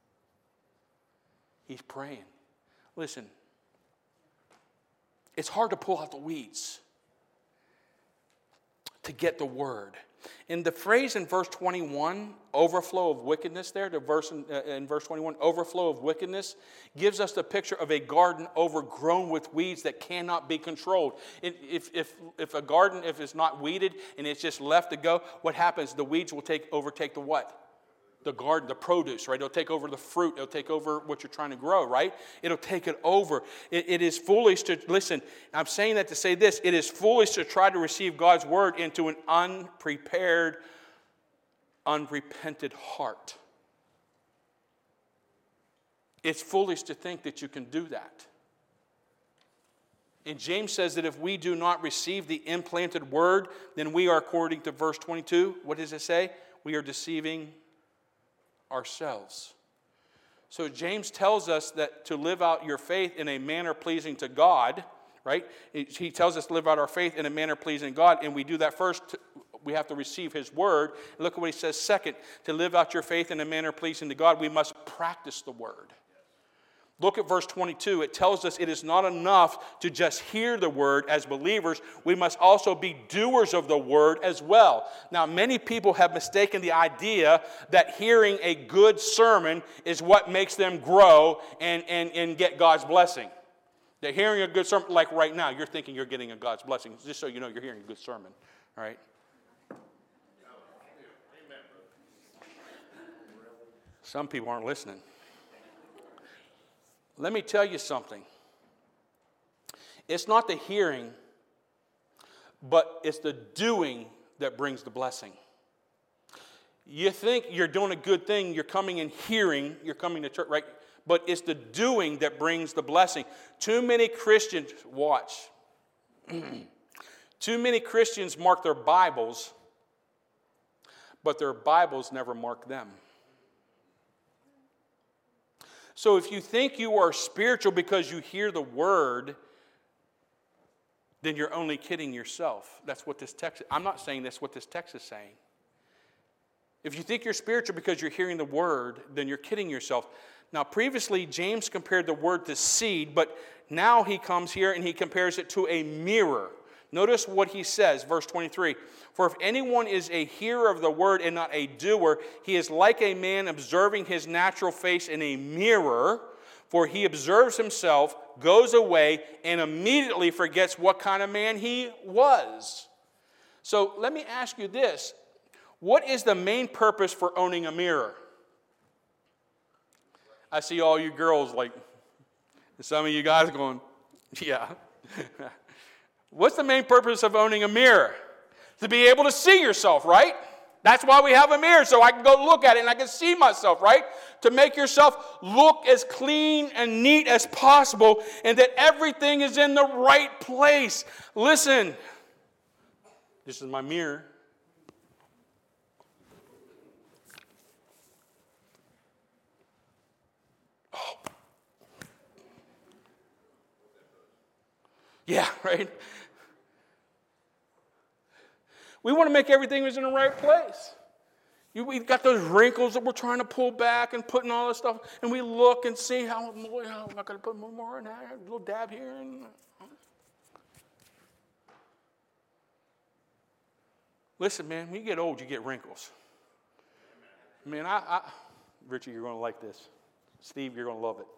He's praying. Listen, it's hard to pull out the weeds to get the word. In the phrase in verse 21, overflow of wickedness there, the verse in verse 21, overflow of wickedness, gives us the picture of a garden overgrown with weeds that cannot be controlled. If a garden, if it's not weeded and it's just left to go, what happens? The weeds will overtake the what? The garden, the produce, right? It'll take over the fruit. It'll take over what you're trying to grow, right? It'll take it over. It is foolish to, listen, I'm saying that to say this. It is foolish to try to receive God's word into an unprepared, unrepented heart. It's foolish to think that you can do that. And James says that if we do not receive the implanted word, then we are, according to verse 22, what does it say? We are deceiving ourselves. So James tells us that to live out your faith in a manner pleasing to God, right? He tells us to live out our faith in a manner pleasing to God, and we do that first. We have to receive his word. Look at what he says second. To live out your faith in a manner pleasing to God, we must practice the word. Look at verse 22. It tells us it is not enough to just hear the word as believers. We must also be doers of the word as well. Now, many people have mistaken the idea that hearing a good sermon is what makes them grow and get God's blessing. That hearing a good sermon, like right now, you're thinking you're getting a God's blessing. Just so you know, you're hearing a good sermon. All right? Some people aren't listening. Let me tell you something. It's not the hearing, but it's the doing that brings the blessing. You think you're doing a good thing, you're coming and hearing, you're coming to church, right? But it's the doing that brings the blessing. Too many Christians, watch. Too many Christians mark their Bibles, but their Bibles never mark them. So if you think you are spiritual because you hear the word, then you're only kidding yourself. That's what this text, I'm not saying that's what this text is saying. If you think you're spiritual because you're hearing the word, then you're kidding yourself. Now, previously, James compared the word to seed, but now he comes here and he compares it to a mirror. Notice what he says, verse 23. For if anyone is a hearer of the word and not a doer, he is like a man observing his natural face in a mirror. For he observes himself, goes away, and immediately forgets what kind of man he was. So let me ask you this. What is the main purpose for owning a mirror? I see all you girls like, some of you guys going, yeah. What's the main purpose of owning a mirror? To be able to see yourself, right? That's why we have a mirror, so I can go look at it and I can see myself, right? To make yourself look as clean and neat as possible and that everything is in the right place. Listen, this is my mirror. Oh. Yeah, right? We want to make everything is in the right place. We've got those wrinkles that we're trying to pull back and putting all this stuff, and we look and see how I'm not going to put more in there, a little dab here. Listen, man, when you get old, you get wrinkles. Man, Richard, you're going to like this. Steve, you're going to love it.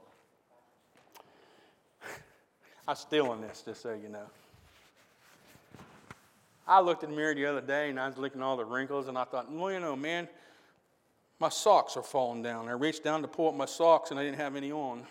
I'm stealing this, just so you know. I looked in the mirror the other day, and I was looking at all the wrinkles, and I thought, well, you know, man, my socks are falling down. I reached down to pull up my socks, and I didn't have any on.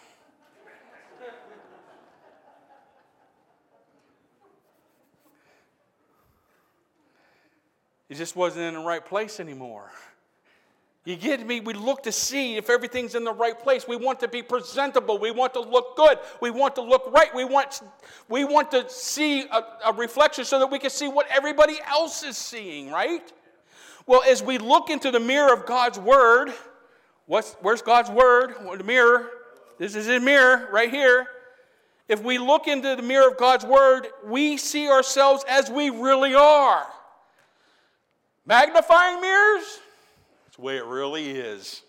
It just wasn't in the right place anymore. You get me? We look to see if everything's in the right place. We want to be presentable. We want to look good. We want to look right. We want to see a reflection so that we can see what everybody else is seeing, right? Well, as we look into the mirror of God's Word, where's God's Word? The mirror. This is his mirror right here. If we look into the mirror of God's Word, we see ourselves as we really are. Magnifying mirrors? That's the way it really is.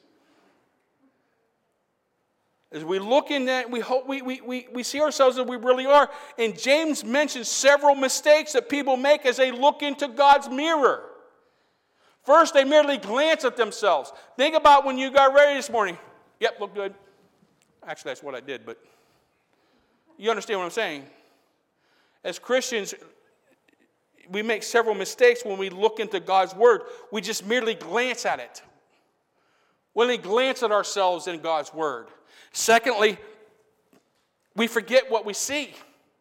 As we look in that, we see ourselves as we really are. And James mentions several mistakes that people make as they look into God's mirror. First, they merely glance at themselves. Think about when you got ready this morning. Yep, look good. Actually, that's what I did, but you understand what I'm saying. As Christians, we make several mistakes when we look into God's Word. We just merely glance at it. We only glance at ourselves in God's Word. Secondly, we forget what we see.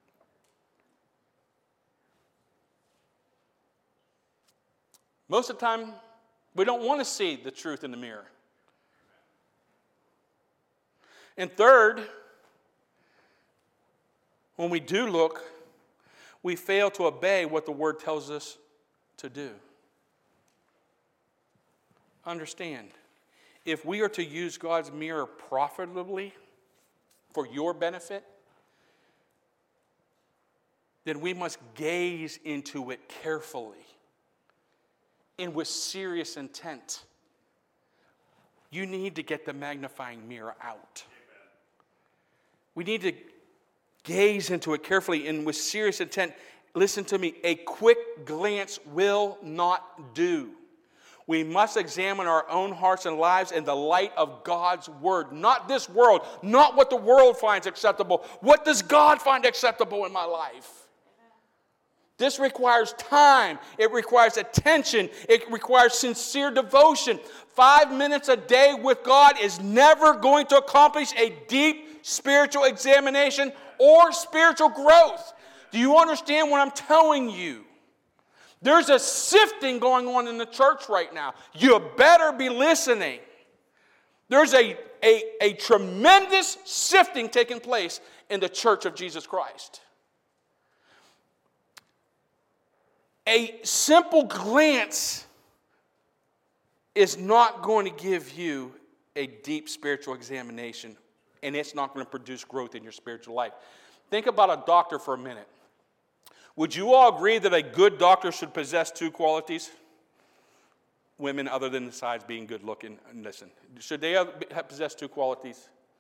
Most of the time, we don't want to see the truth in the mirror. And third, when we do look, we fail to obey what the Word tells us to do. Understand, if we are to use God's mirror profitably for your benefit, then we must gaze into it carefully and with serious intent. You need to get the magnifying mirror out. We need to gaze into it carefully and with serious intent. Listen to me, a quick glance will not do. We must examine our own hearts and lives in the light of God's Word. Not this world, not what the world finds acceptable. What does God find acceptable in my life? This requires time. It requires attention. It requires sincere devotion. 5 minutes a day with God is never going to accomplish a deep spiritual examination or spiritual growth. Do you understand what I'm telling you? There's a sifting going on in the church right now. You better be listening. There's a tremendous sifting taking place in the church of Jesus Christ. A simple glance is not going to give you a deep spiritual examination, and it's not going to produce growth in your spiritual life. Think about a doctor for a minute. Would you all agree that a good doctor should possess two qualities? Women, other than besides being good looking, and listen. Should they possess two qualities?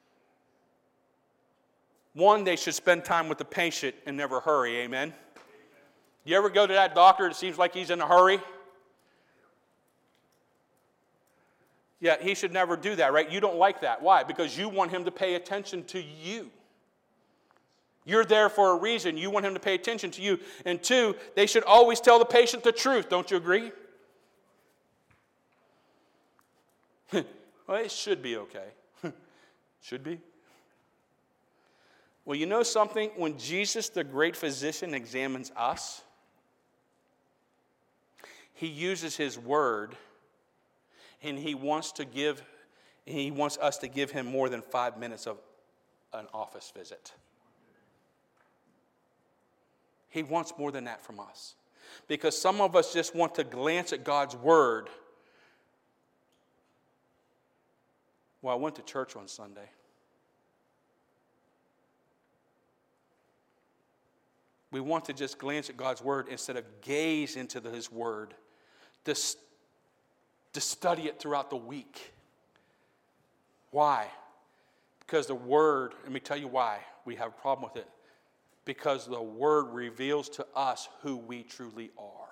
One, they should spend time with the patient and never hurry. Amen? You ever go to that doctor that seems like he's in a hurry? Yeah, he should never do that, right? You don't like that. Why? Because you want him to pay attention to you. You're there for a reason. You want him to pay attention to you. And two, they should always tell the patient the truth. Don't you agree? Well, it should be okay. Should be. Well, you know something? When Jesus, the great physician, examines us, he uses his word, and he wants us to give him more than 5 minutes of an office visit. He wants more than that from us. Because some of us just want to glance at God's word. Well, I went to church on Sunday. We want to just glance at God's word instead of gaze into his word. To study it throughout the week. Why? Because the word, let me tell you why we have a problem with it. Because the word reveals to us who we truly are.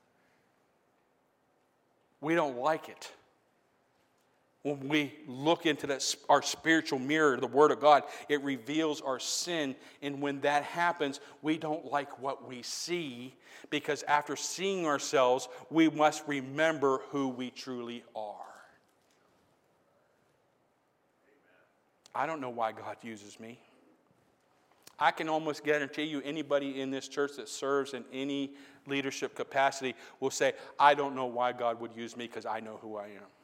We don't like it. When we look into our spiritual mirror, the Word of God, it reveals our sin. And when that happens, we don't like what we see, because after seeing ourselves, we must remember who we truly are. I don't know why God uses me. I can almost guarantee you anybody in this church that serves in any leadership capacity will say, I don't know why God would use me, because I know who I am.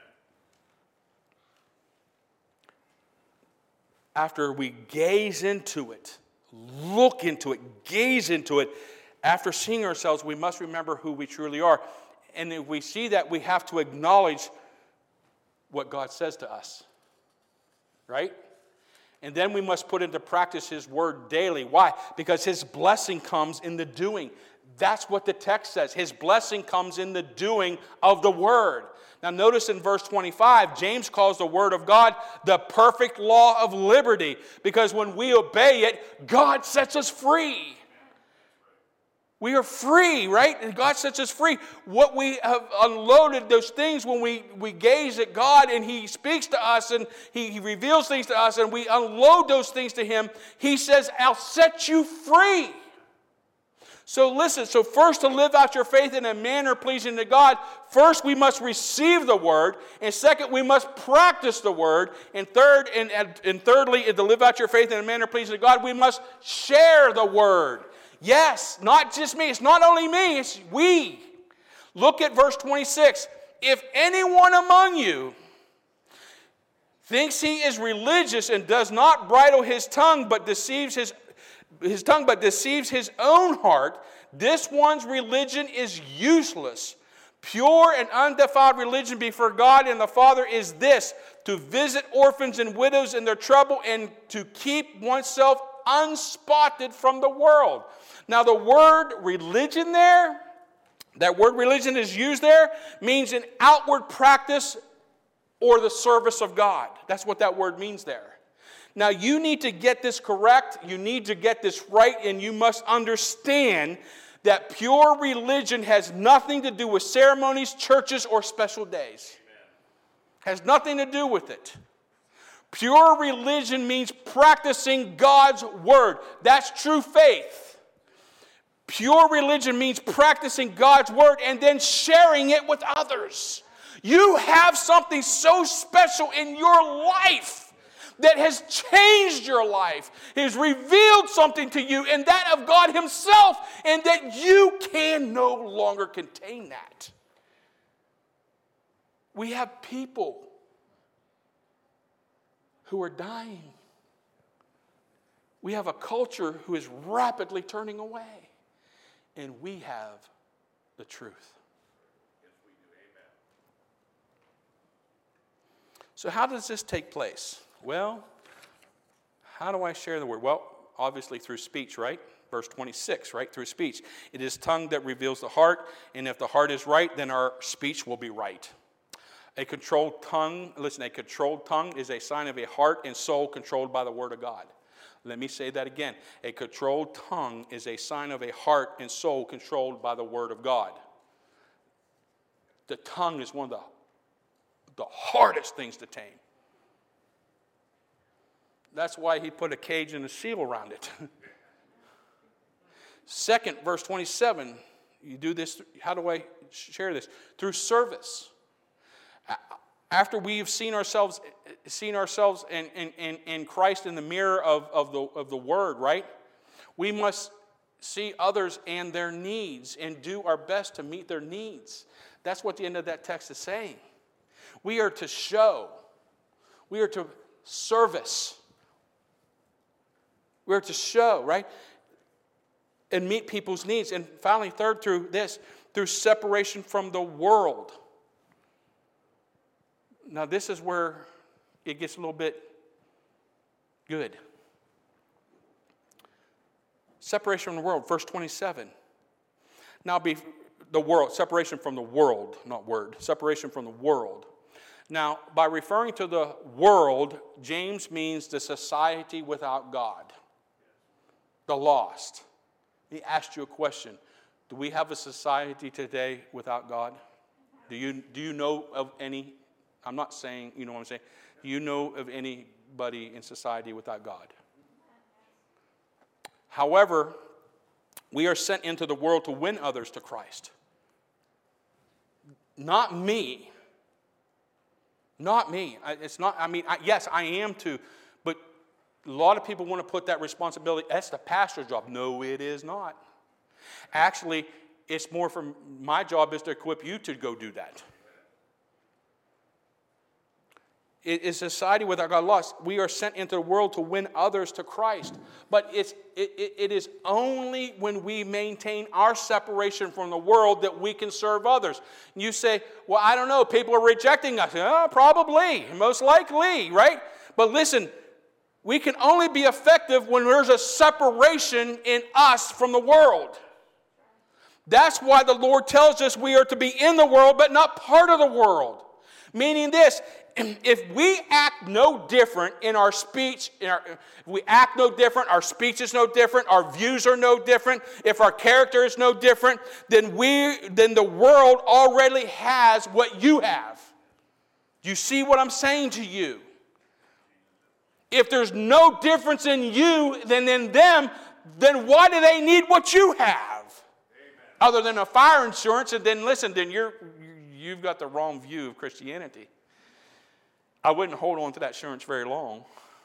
After we gaze into it, look into it, gaze into it, after seeing ourselves, we must remember who we truly are. And if we see that, we have to acknowledge what God says to us. Right? And then we must put into practice his word daily. Why? Because his blessing comes in the doing. That's what the text says. His blessing comes in the doing of the word. Now notice in verse 25, James calls the word of God the perfect law of liberty. Because when we obey it, God sets us free. We are free, right? And God sets us free. What we have unloaded, those things when we gaze at God and he speaks to us and he reveals things to us and we unload those things to him, he says, I'll set you free. So listen, so first, to live out your faith in a manner pleasing to God, first we must receive the word, and second, we must practice the word, and thirdly, to live out your faith in a manner pleasing to God, we must share the word. Yes, not just me, it's not only me, it's we. Look at verse 26. If anyone among you thinks he is religious and does not bridle his tongue, but deceives his own heart, this one's religion is useless. Pure and undefiled religion before God and the Father is this: to visit orphans and widows in their trouble and to keep oneself unspotted from the world. Now the word religion there, that word religion is used there, means an outward practice or the service of God. That's what that word means there. Now, you need to get this correct, you need to get this right, and you must understand that pure religion has nothing to do with ceremonies, churches, or special days. Amen. Has nothing to do with it. Pure religion means practicing God's word. That's true faith. Pure religion means practicing God's word and then sharing it with others. You have something so special in your life that has changed your life, has revealed something to you, and that of God himself, and that you can no longer contain that. We have people who are dying. We have a culture who is rapidly turning away, and we have the truth. Yes, we do. Amen. So how does this take place? Well, how do I share the word? Well, obviously through speech, right? Verse 26, right? Through speech. It is tongue that reveals the heart, and if the heart is right, then our speech will be right. A controlled tongue is a sign of a heart and soul controlled by the word of God. Let me say that again. A controlled tongue is a sign of a heart and soul controlled by the Word of God. The tongue is one of the hardest things to tame. That's why he put a cage and a seal around it. Second, verse 27, you do this, how do I share this? Through service. After we've seen ourselves in Christ in the mirror of the Word, right? We must see others and their needs and do our best to meet their needs. That's what the end of that text is saying. We are to show. We are to service. We are to show, right? And meet people's needs. And finally, third, through separation from the world. Now, this is where it gets a little bit good. Separation from the world, verse 27. Now, the world, separation from the world, not word, separation from the world. Now, by referring to the world, James means the society without God, the lost. He asked you a question. Do we have a society today without God? Do you know of any? I'm not saying, you know what I'm saying. Do you know of anybody in society without God? However, we are sent into the world to win others to Christ. Not me. Not me. It's not, yes, I am too. But a lot of people want to put that responsibility, that's the pastor's job. No, it is not. Actually, it's more from my job is to equip you to go do that. It is society without God lost. We are sent into the world to win others to Christ. But it is only when we maintain our separation from the world that we can serve others. And you say, well, I don't know, people are rejecting us. Probably, most likely, right? But listen, we can only be effective when there's a separation in us from the world. That's why the Lord tells us we are to be in the world, but not part of the world. Meaning this, if we act no different in our speech, if we act no different, our speech is no different, our views are no different, if our character is no different, then the world already has what you have. Do you see what I'm saying to you? If there's no difference in you than in them, then why do they need what you have? Amen. Other than a fire insurance, and then listen, then you've got the wrong view of Christianity. I wouldn't hold on to that insurance very long.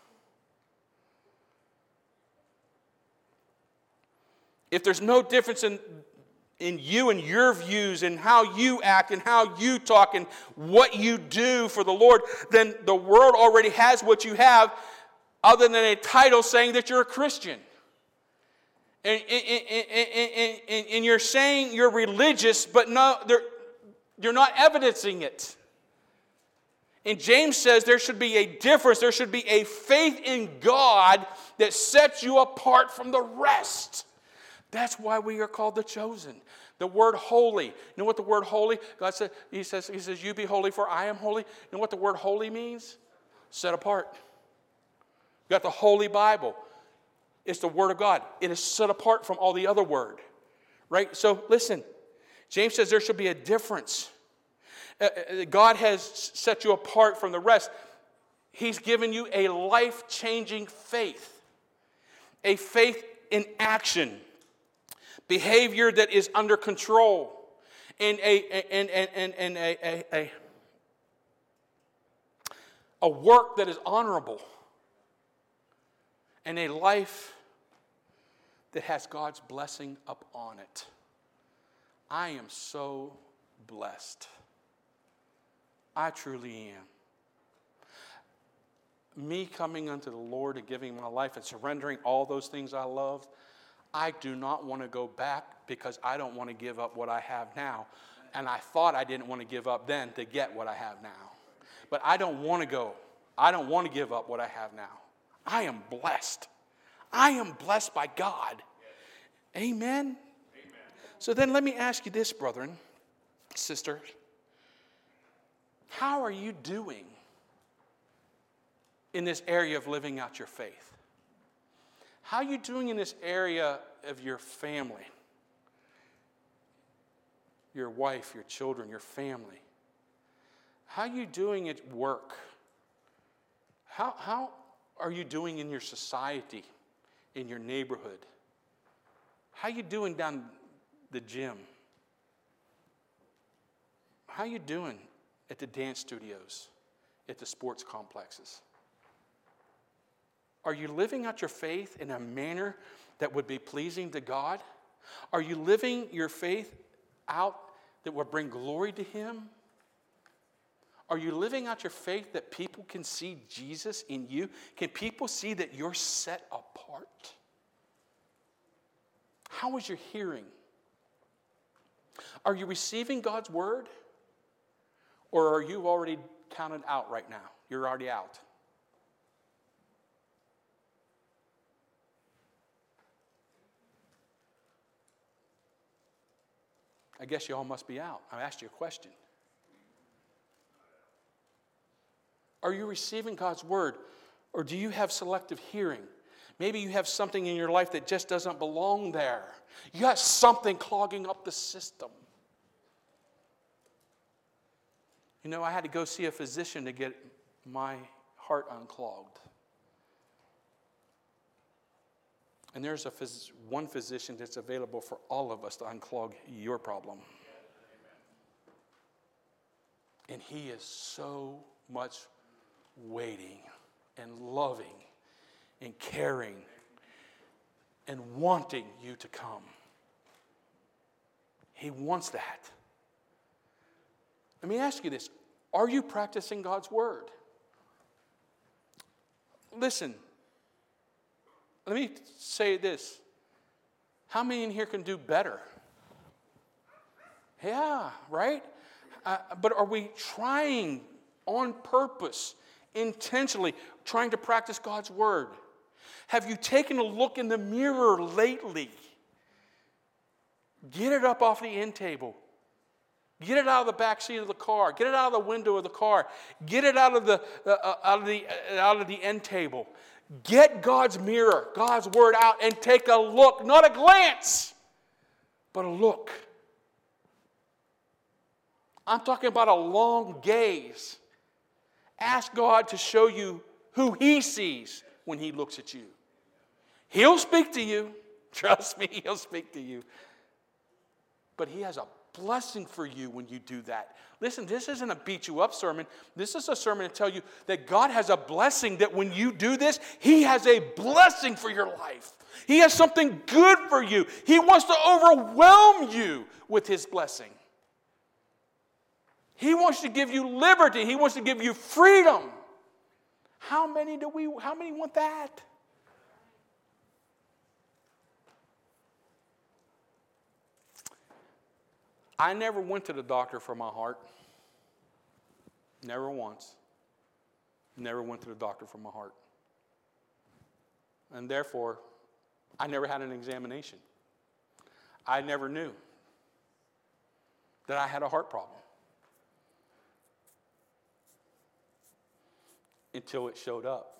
If there's no difference in you and your views and how you act and how you talk and what you do for the Lord, then the world already has what you have other than a title saying that you're a Christian. And you're saying you're religious, but no, you're not evidencing it. And James says there should be a difference. There should be a faith in God that sets you apart from the rest. That's why we are called the chosen. The word holy. You know what the word holy? God said, He says, you be holy for I am holy. You know what the word holy means? Set apart. You got the Holy Bible. It's the Word of God. It is set apart from all the other word. Right? So listen. James says there should be a difference. God has set you apart from the rest. He's given you a life-changing faith. A faith in action. Behavior that is under control. And a work that is honorable. And a life that has God's blessing upon it. I am so blessed. I truly am. Me coming unto the Lord and giving my life and surrendering all those things I loved, I do not want to go back because I don't want to give up what I have now. And I thought I didn't want to give up then to get what I have now. But I don't want to go. I don't want to give up what I have now. I am blessed. I am blessed by God. Amen? So then let me ask you this, brethren, sisters. How are you doing in this area of living out your faith? How are you doing in this area of your family? Your wife, your children, your family. How are you doing at work? How are you doing in your society, in your neighborhood? How are you doing down the gym? How are you doing at the dance studios, at the sports complexes? Are you living out your faith in a manner that would be pleasing to God? Are you living your faith out that will bring glory to Him? Are you living out your faith that people can see Jesus in you? Can people see that you're set apart? How is your hearing? Are you receiving God's word? Or are you already counted out right now? You're already out. I guess you all must be out. I asked you a question. Are you receiving God's word? Or do you have selective hearing? Maybe you have something in your life that just doesn't belong there. You got something clogging up the system. You know, I had to go see a physician to get my heart unclogged. And there's one physician that's available for all of us to unclog your problem. And he is so much waiting and loving and caring and wanting you to come. He wants that. Let me ask you this. Are you practicing God's word? Listen. Let me say this. How many in here can do better? Yeah, right? But are we trying on purpose, intentionally, trying to practice God's word? Have you taken a look in the mirror lately? Get it up off the end table. Get it out of the back seat of the car. Get it out of the window of the car. Get it out of the end table. Get God's mirror, God's word out, and take a look. Not a glance, but a look. I'm talking about a long gaze. Ask God to show you who He sees when He looks at you. He'll speak to you. Trust me, He'll speak to you. But He has a blessing for you when you do that. Listen, this isn't a beat you up sermon. This is a sermon to tell you that God has a blessing, that when you do this, He has a blessing for your life. He has something good for you. He wants to overwhelm you with His blessing. He wants to give you liberty. He wants to give you freedom. How many want that? I never went to the doctor for my heart. Never once. Never went to the doctor for my heart. And therefore, I never had an examination. I never knew that I had a heart problem until it showed up.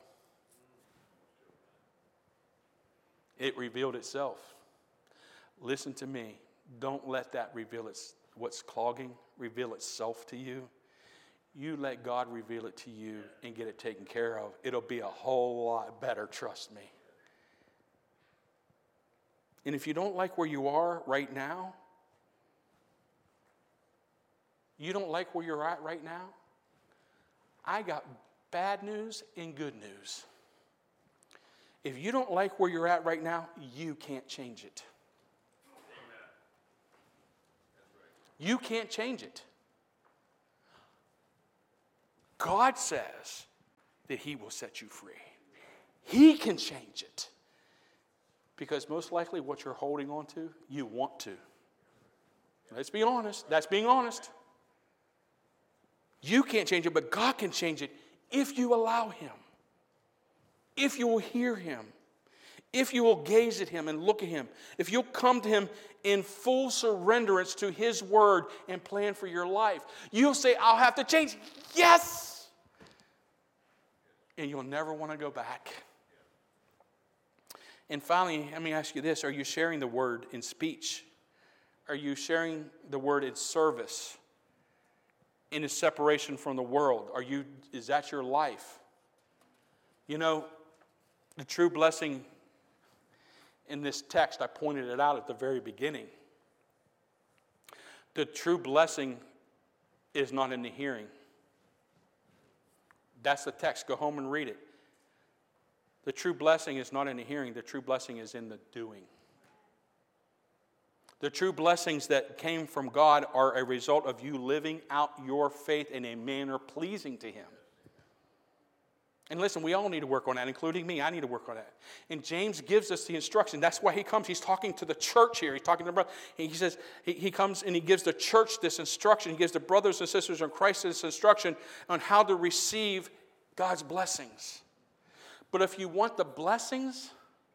It revealed itself. Listen to me. Don't let that what's clogging reveal itself to you. You let God reveal it to you and get it taken care of. It'll be a whole lot better, trust me. And if you don't like where you are right now, you don't like where you're at right now, I got bad news and good news. If you don't like where you're at right now, you can't change it. You can't change it. God says that He will set you free. He can change it. Because most likely what you're holding on to, you want to. Let's be honest. That's being honest. You can't change it, but God can change it if you allow Him. If you will hear Him. If you will gaze at Him and look at Him. If you'll come to Him in full surrenderance to His word and plan for your life. You'll say, I'll have to change. Yes! And you'll never want to go back. And finally, let me ask you this. Are you sharing the word in speech? Are you sharing the word in service? In a separation from the world? Is that your life? You know, the true blessing in this text, I pointed it out at the very beginning. The true blessing is not in the hearing. That's the text. Go home and read it. The true blessing is not in the hearing. The true blessing is in the doing. The true blessings that came from God are a result of you living out your faith in a manner pleasing to Him. And listen, we all need to work on that, including me. I need to work on that. And James gives us the instruction. That's why he comes. He's talking to the church here. He's talking to the brother. He says, he comes and he gives the church this instruction. He gives the brothers and sisters in Christ this instruction on how to receive God's blessings. But if you want the blessings,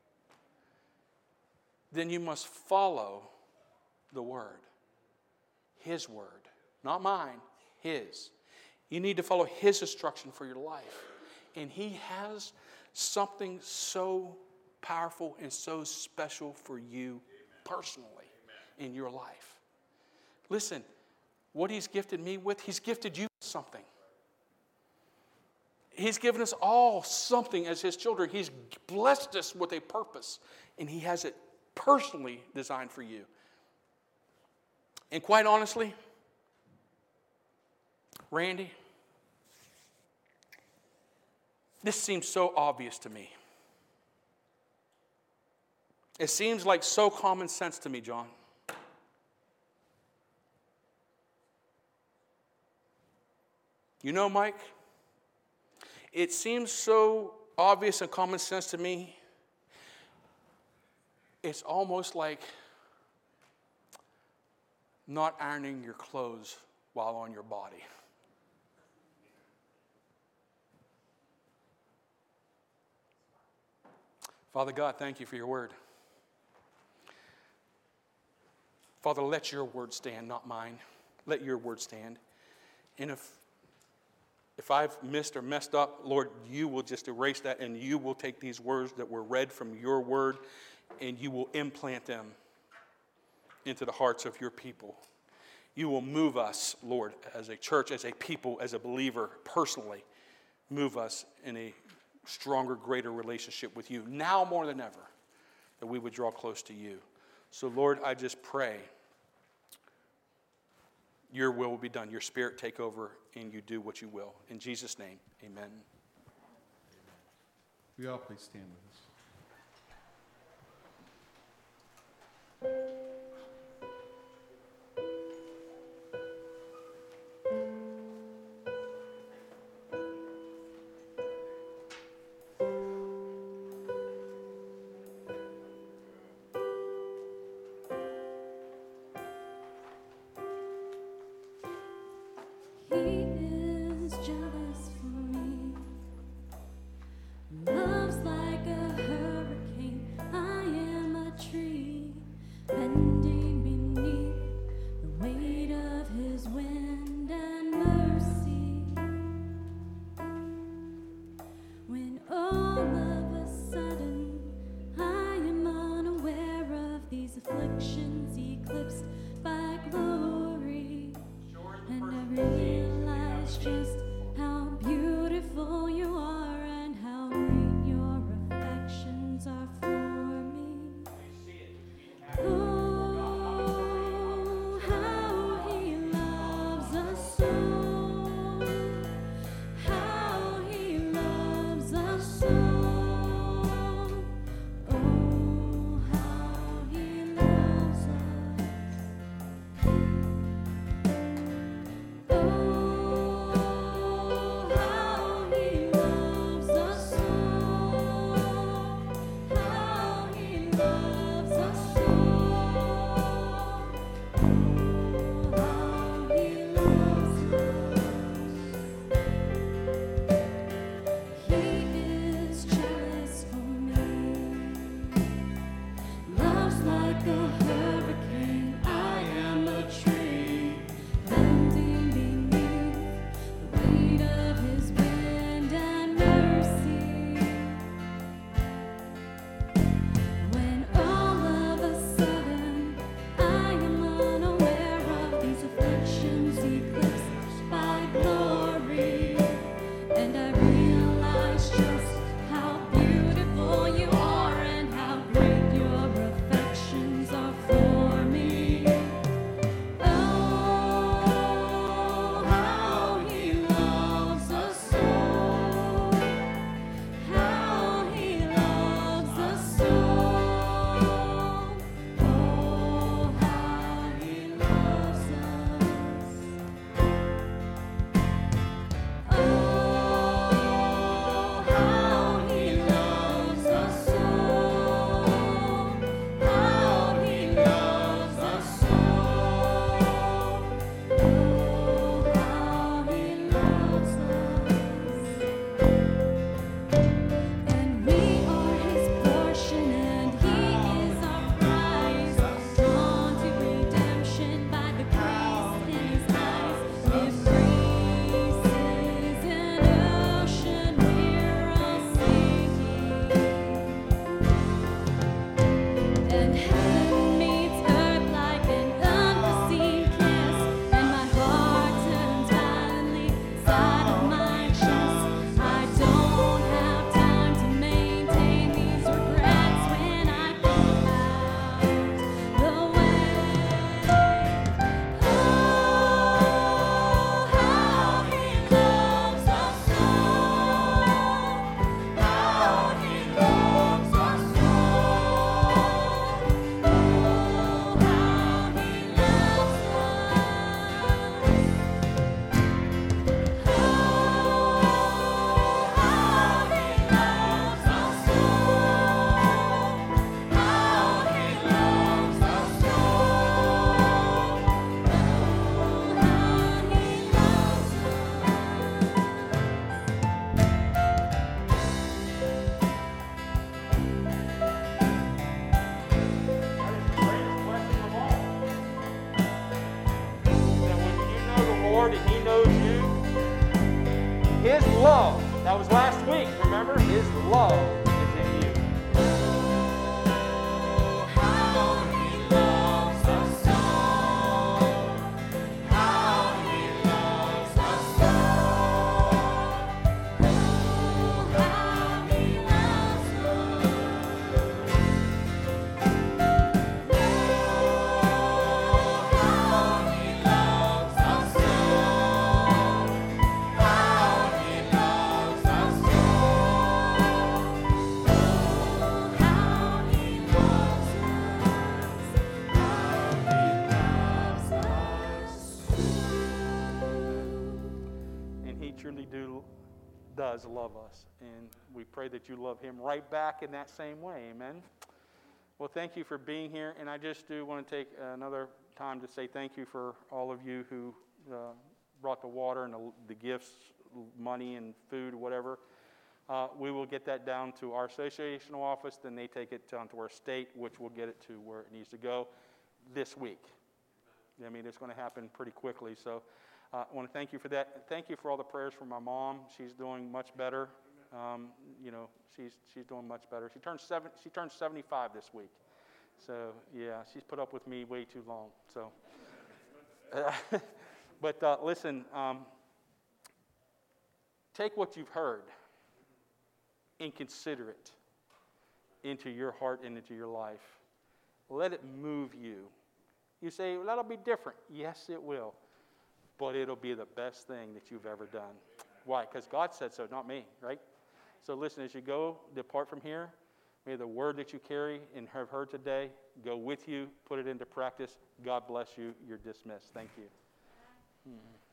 then you must follow the word. His word. Not mine. His. You need to follow His instruction for your life. And He has something so powerful and so special for you personally in your life. Listen, what He's gifted me with, He's gifted you with something. He's given us all something as His children. He's blessed us with a purpose. And He has it personally designed for you. And quite honestly, Randy, this seems so obvious to me. It seems like so common sense to me, John. You know, Mike, it seems so obvious and common sense to me. It's almost like not ironing your clothes while on your body. Father God, thank you for your word. Father, let your word stand, not mine. Let your word stand. And if I've missed or messed up, Lord, you will just erase that, and you will take these words that were read from your word, and you will implant them into the hearts of your people. You will move us, Lord, as a church, as a people, as a believer, personally, move us in a stronger, greater relationship with you, now more than ever, that we would draw close to you. So, Lord, I just pray your will be done. Your Spirit take over, and you do what you will. In Jesus' name, amen. We all please stand with us. He is jealous for me. Love's like a hurricane. I am a tree bending beneath the weight of His wind and mercy. When all of a sudden I am unaware of these afflictions eclipsed by glory, and I realize Lord, that He knows you. His love, that was last week, remember? His love is in you. And He truly does love us. And we pray that you love Him right back in that same way. Amen. Well, thank you for being here. And I just do want to take another time to say thank you for all of you who brought the water and the gifts, money and food, whatever. We will get that down to our associational office. Then they take it down to our state, which will get it to where it needs to go this week. I mean, it's going to happen pretty quickly. So I want to thank you for that. Thank you for all the prayers for my mom. She's doing much better. She's doing much better. She turned 75 this week. So yeah, she's put up with me way too long. So, but listen, take what you've heard and consider it into your heart and into your life. Let it move you. You say, well, that'll be different. Yes, it will. But it'll be the best thing that you've ever done. Why? Because God said so, not me, right? So listen, as you go, depart from here, may the word that you carry and have heard today go with you, put it into practice. God bless you. You're dismissed. Thank you.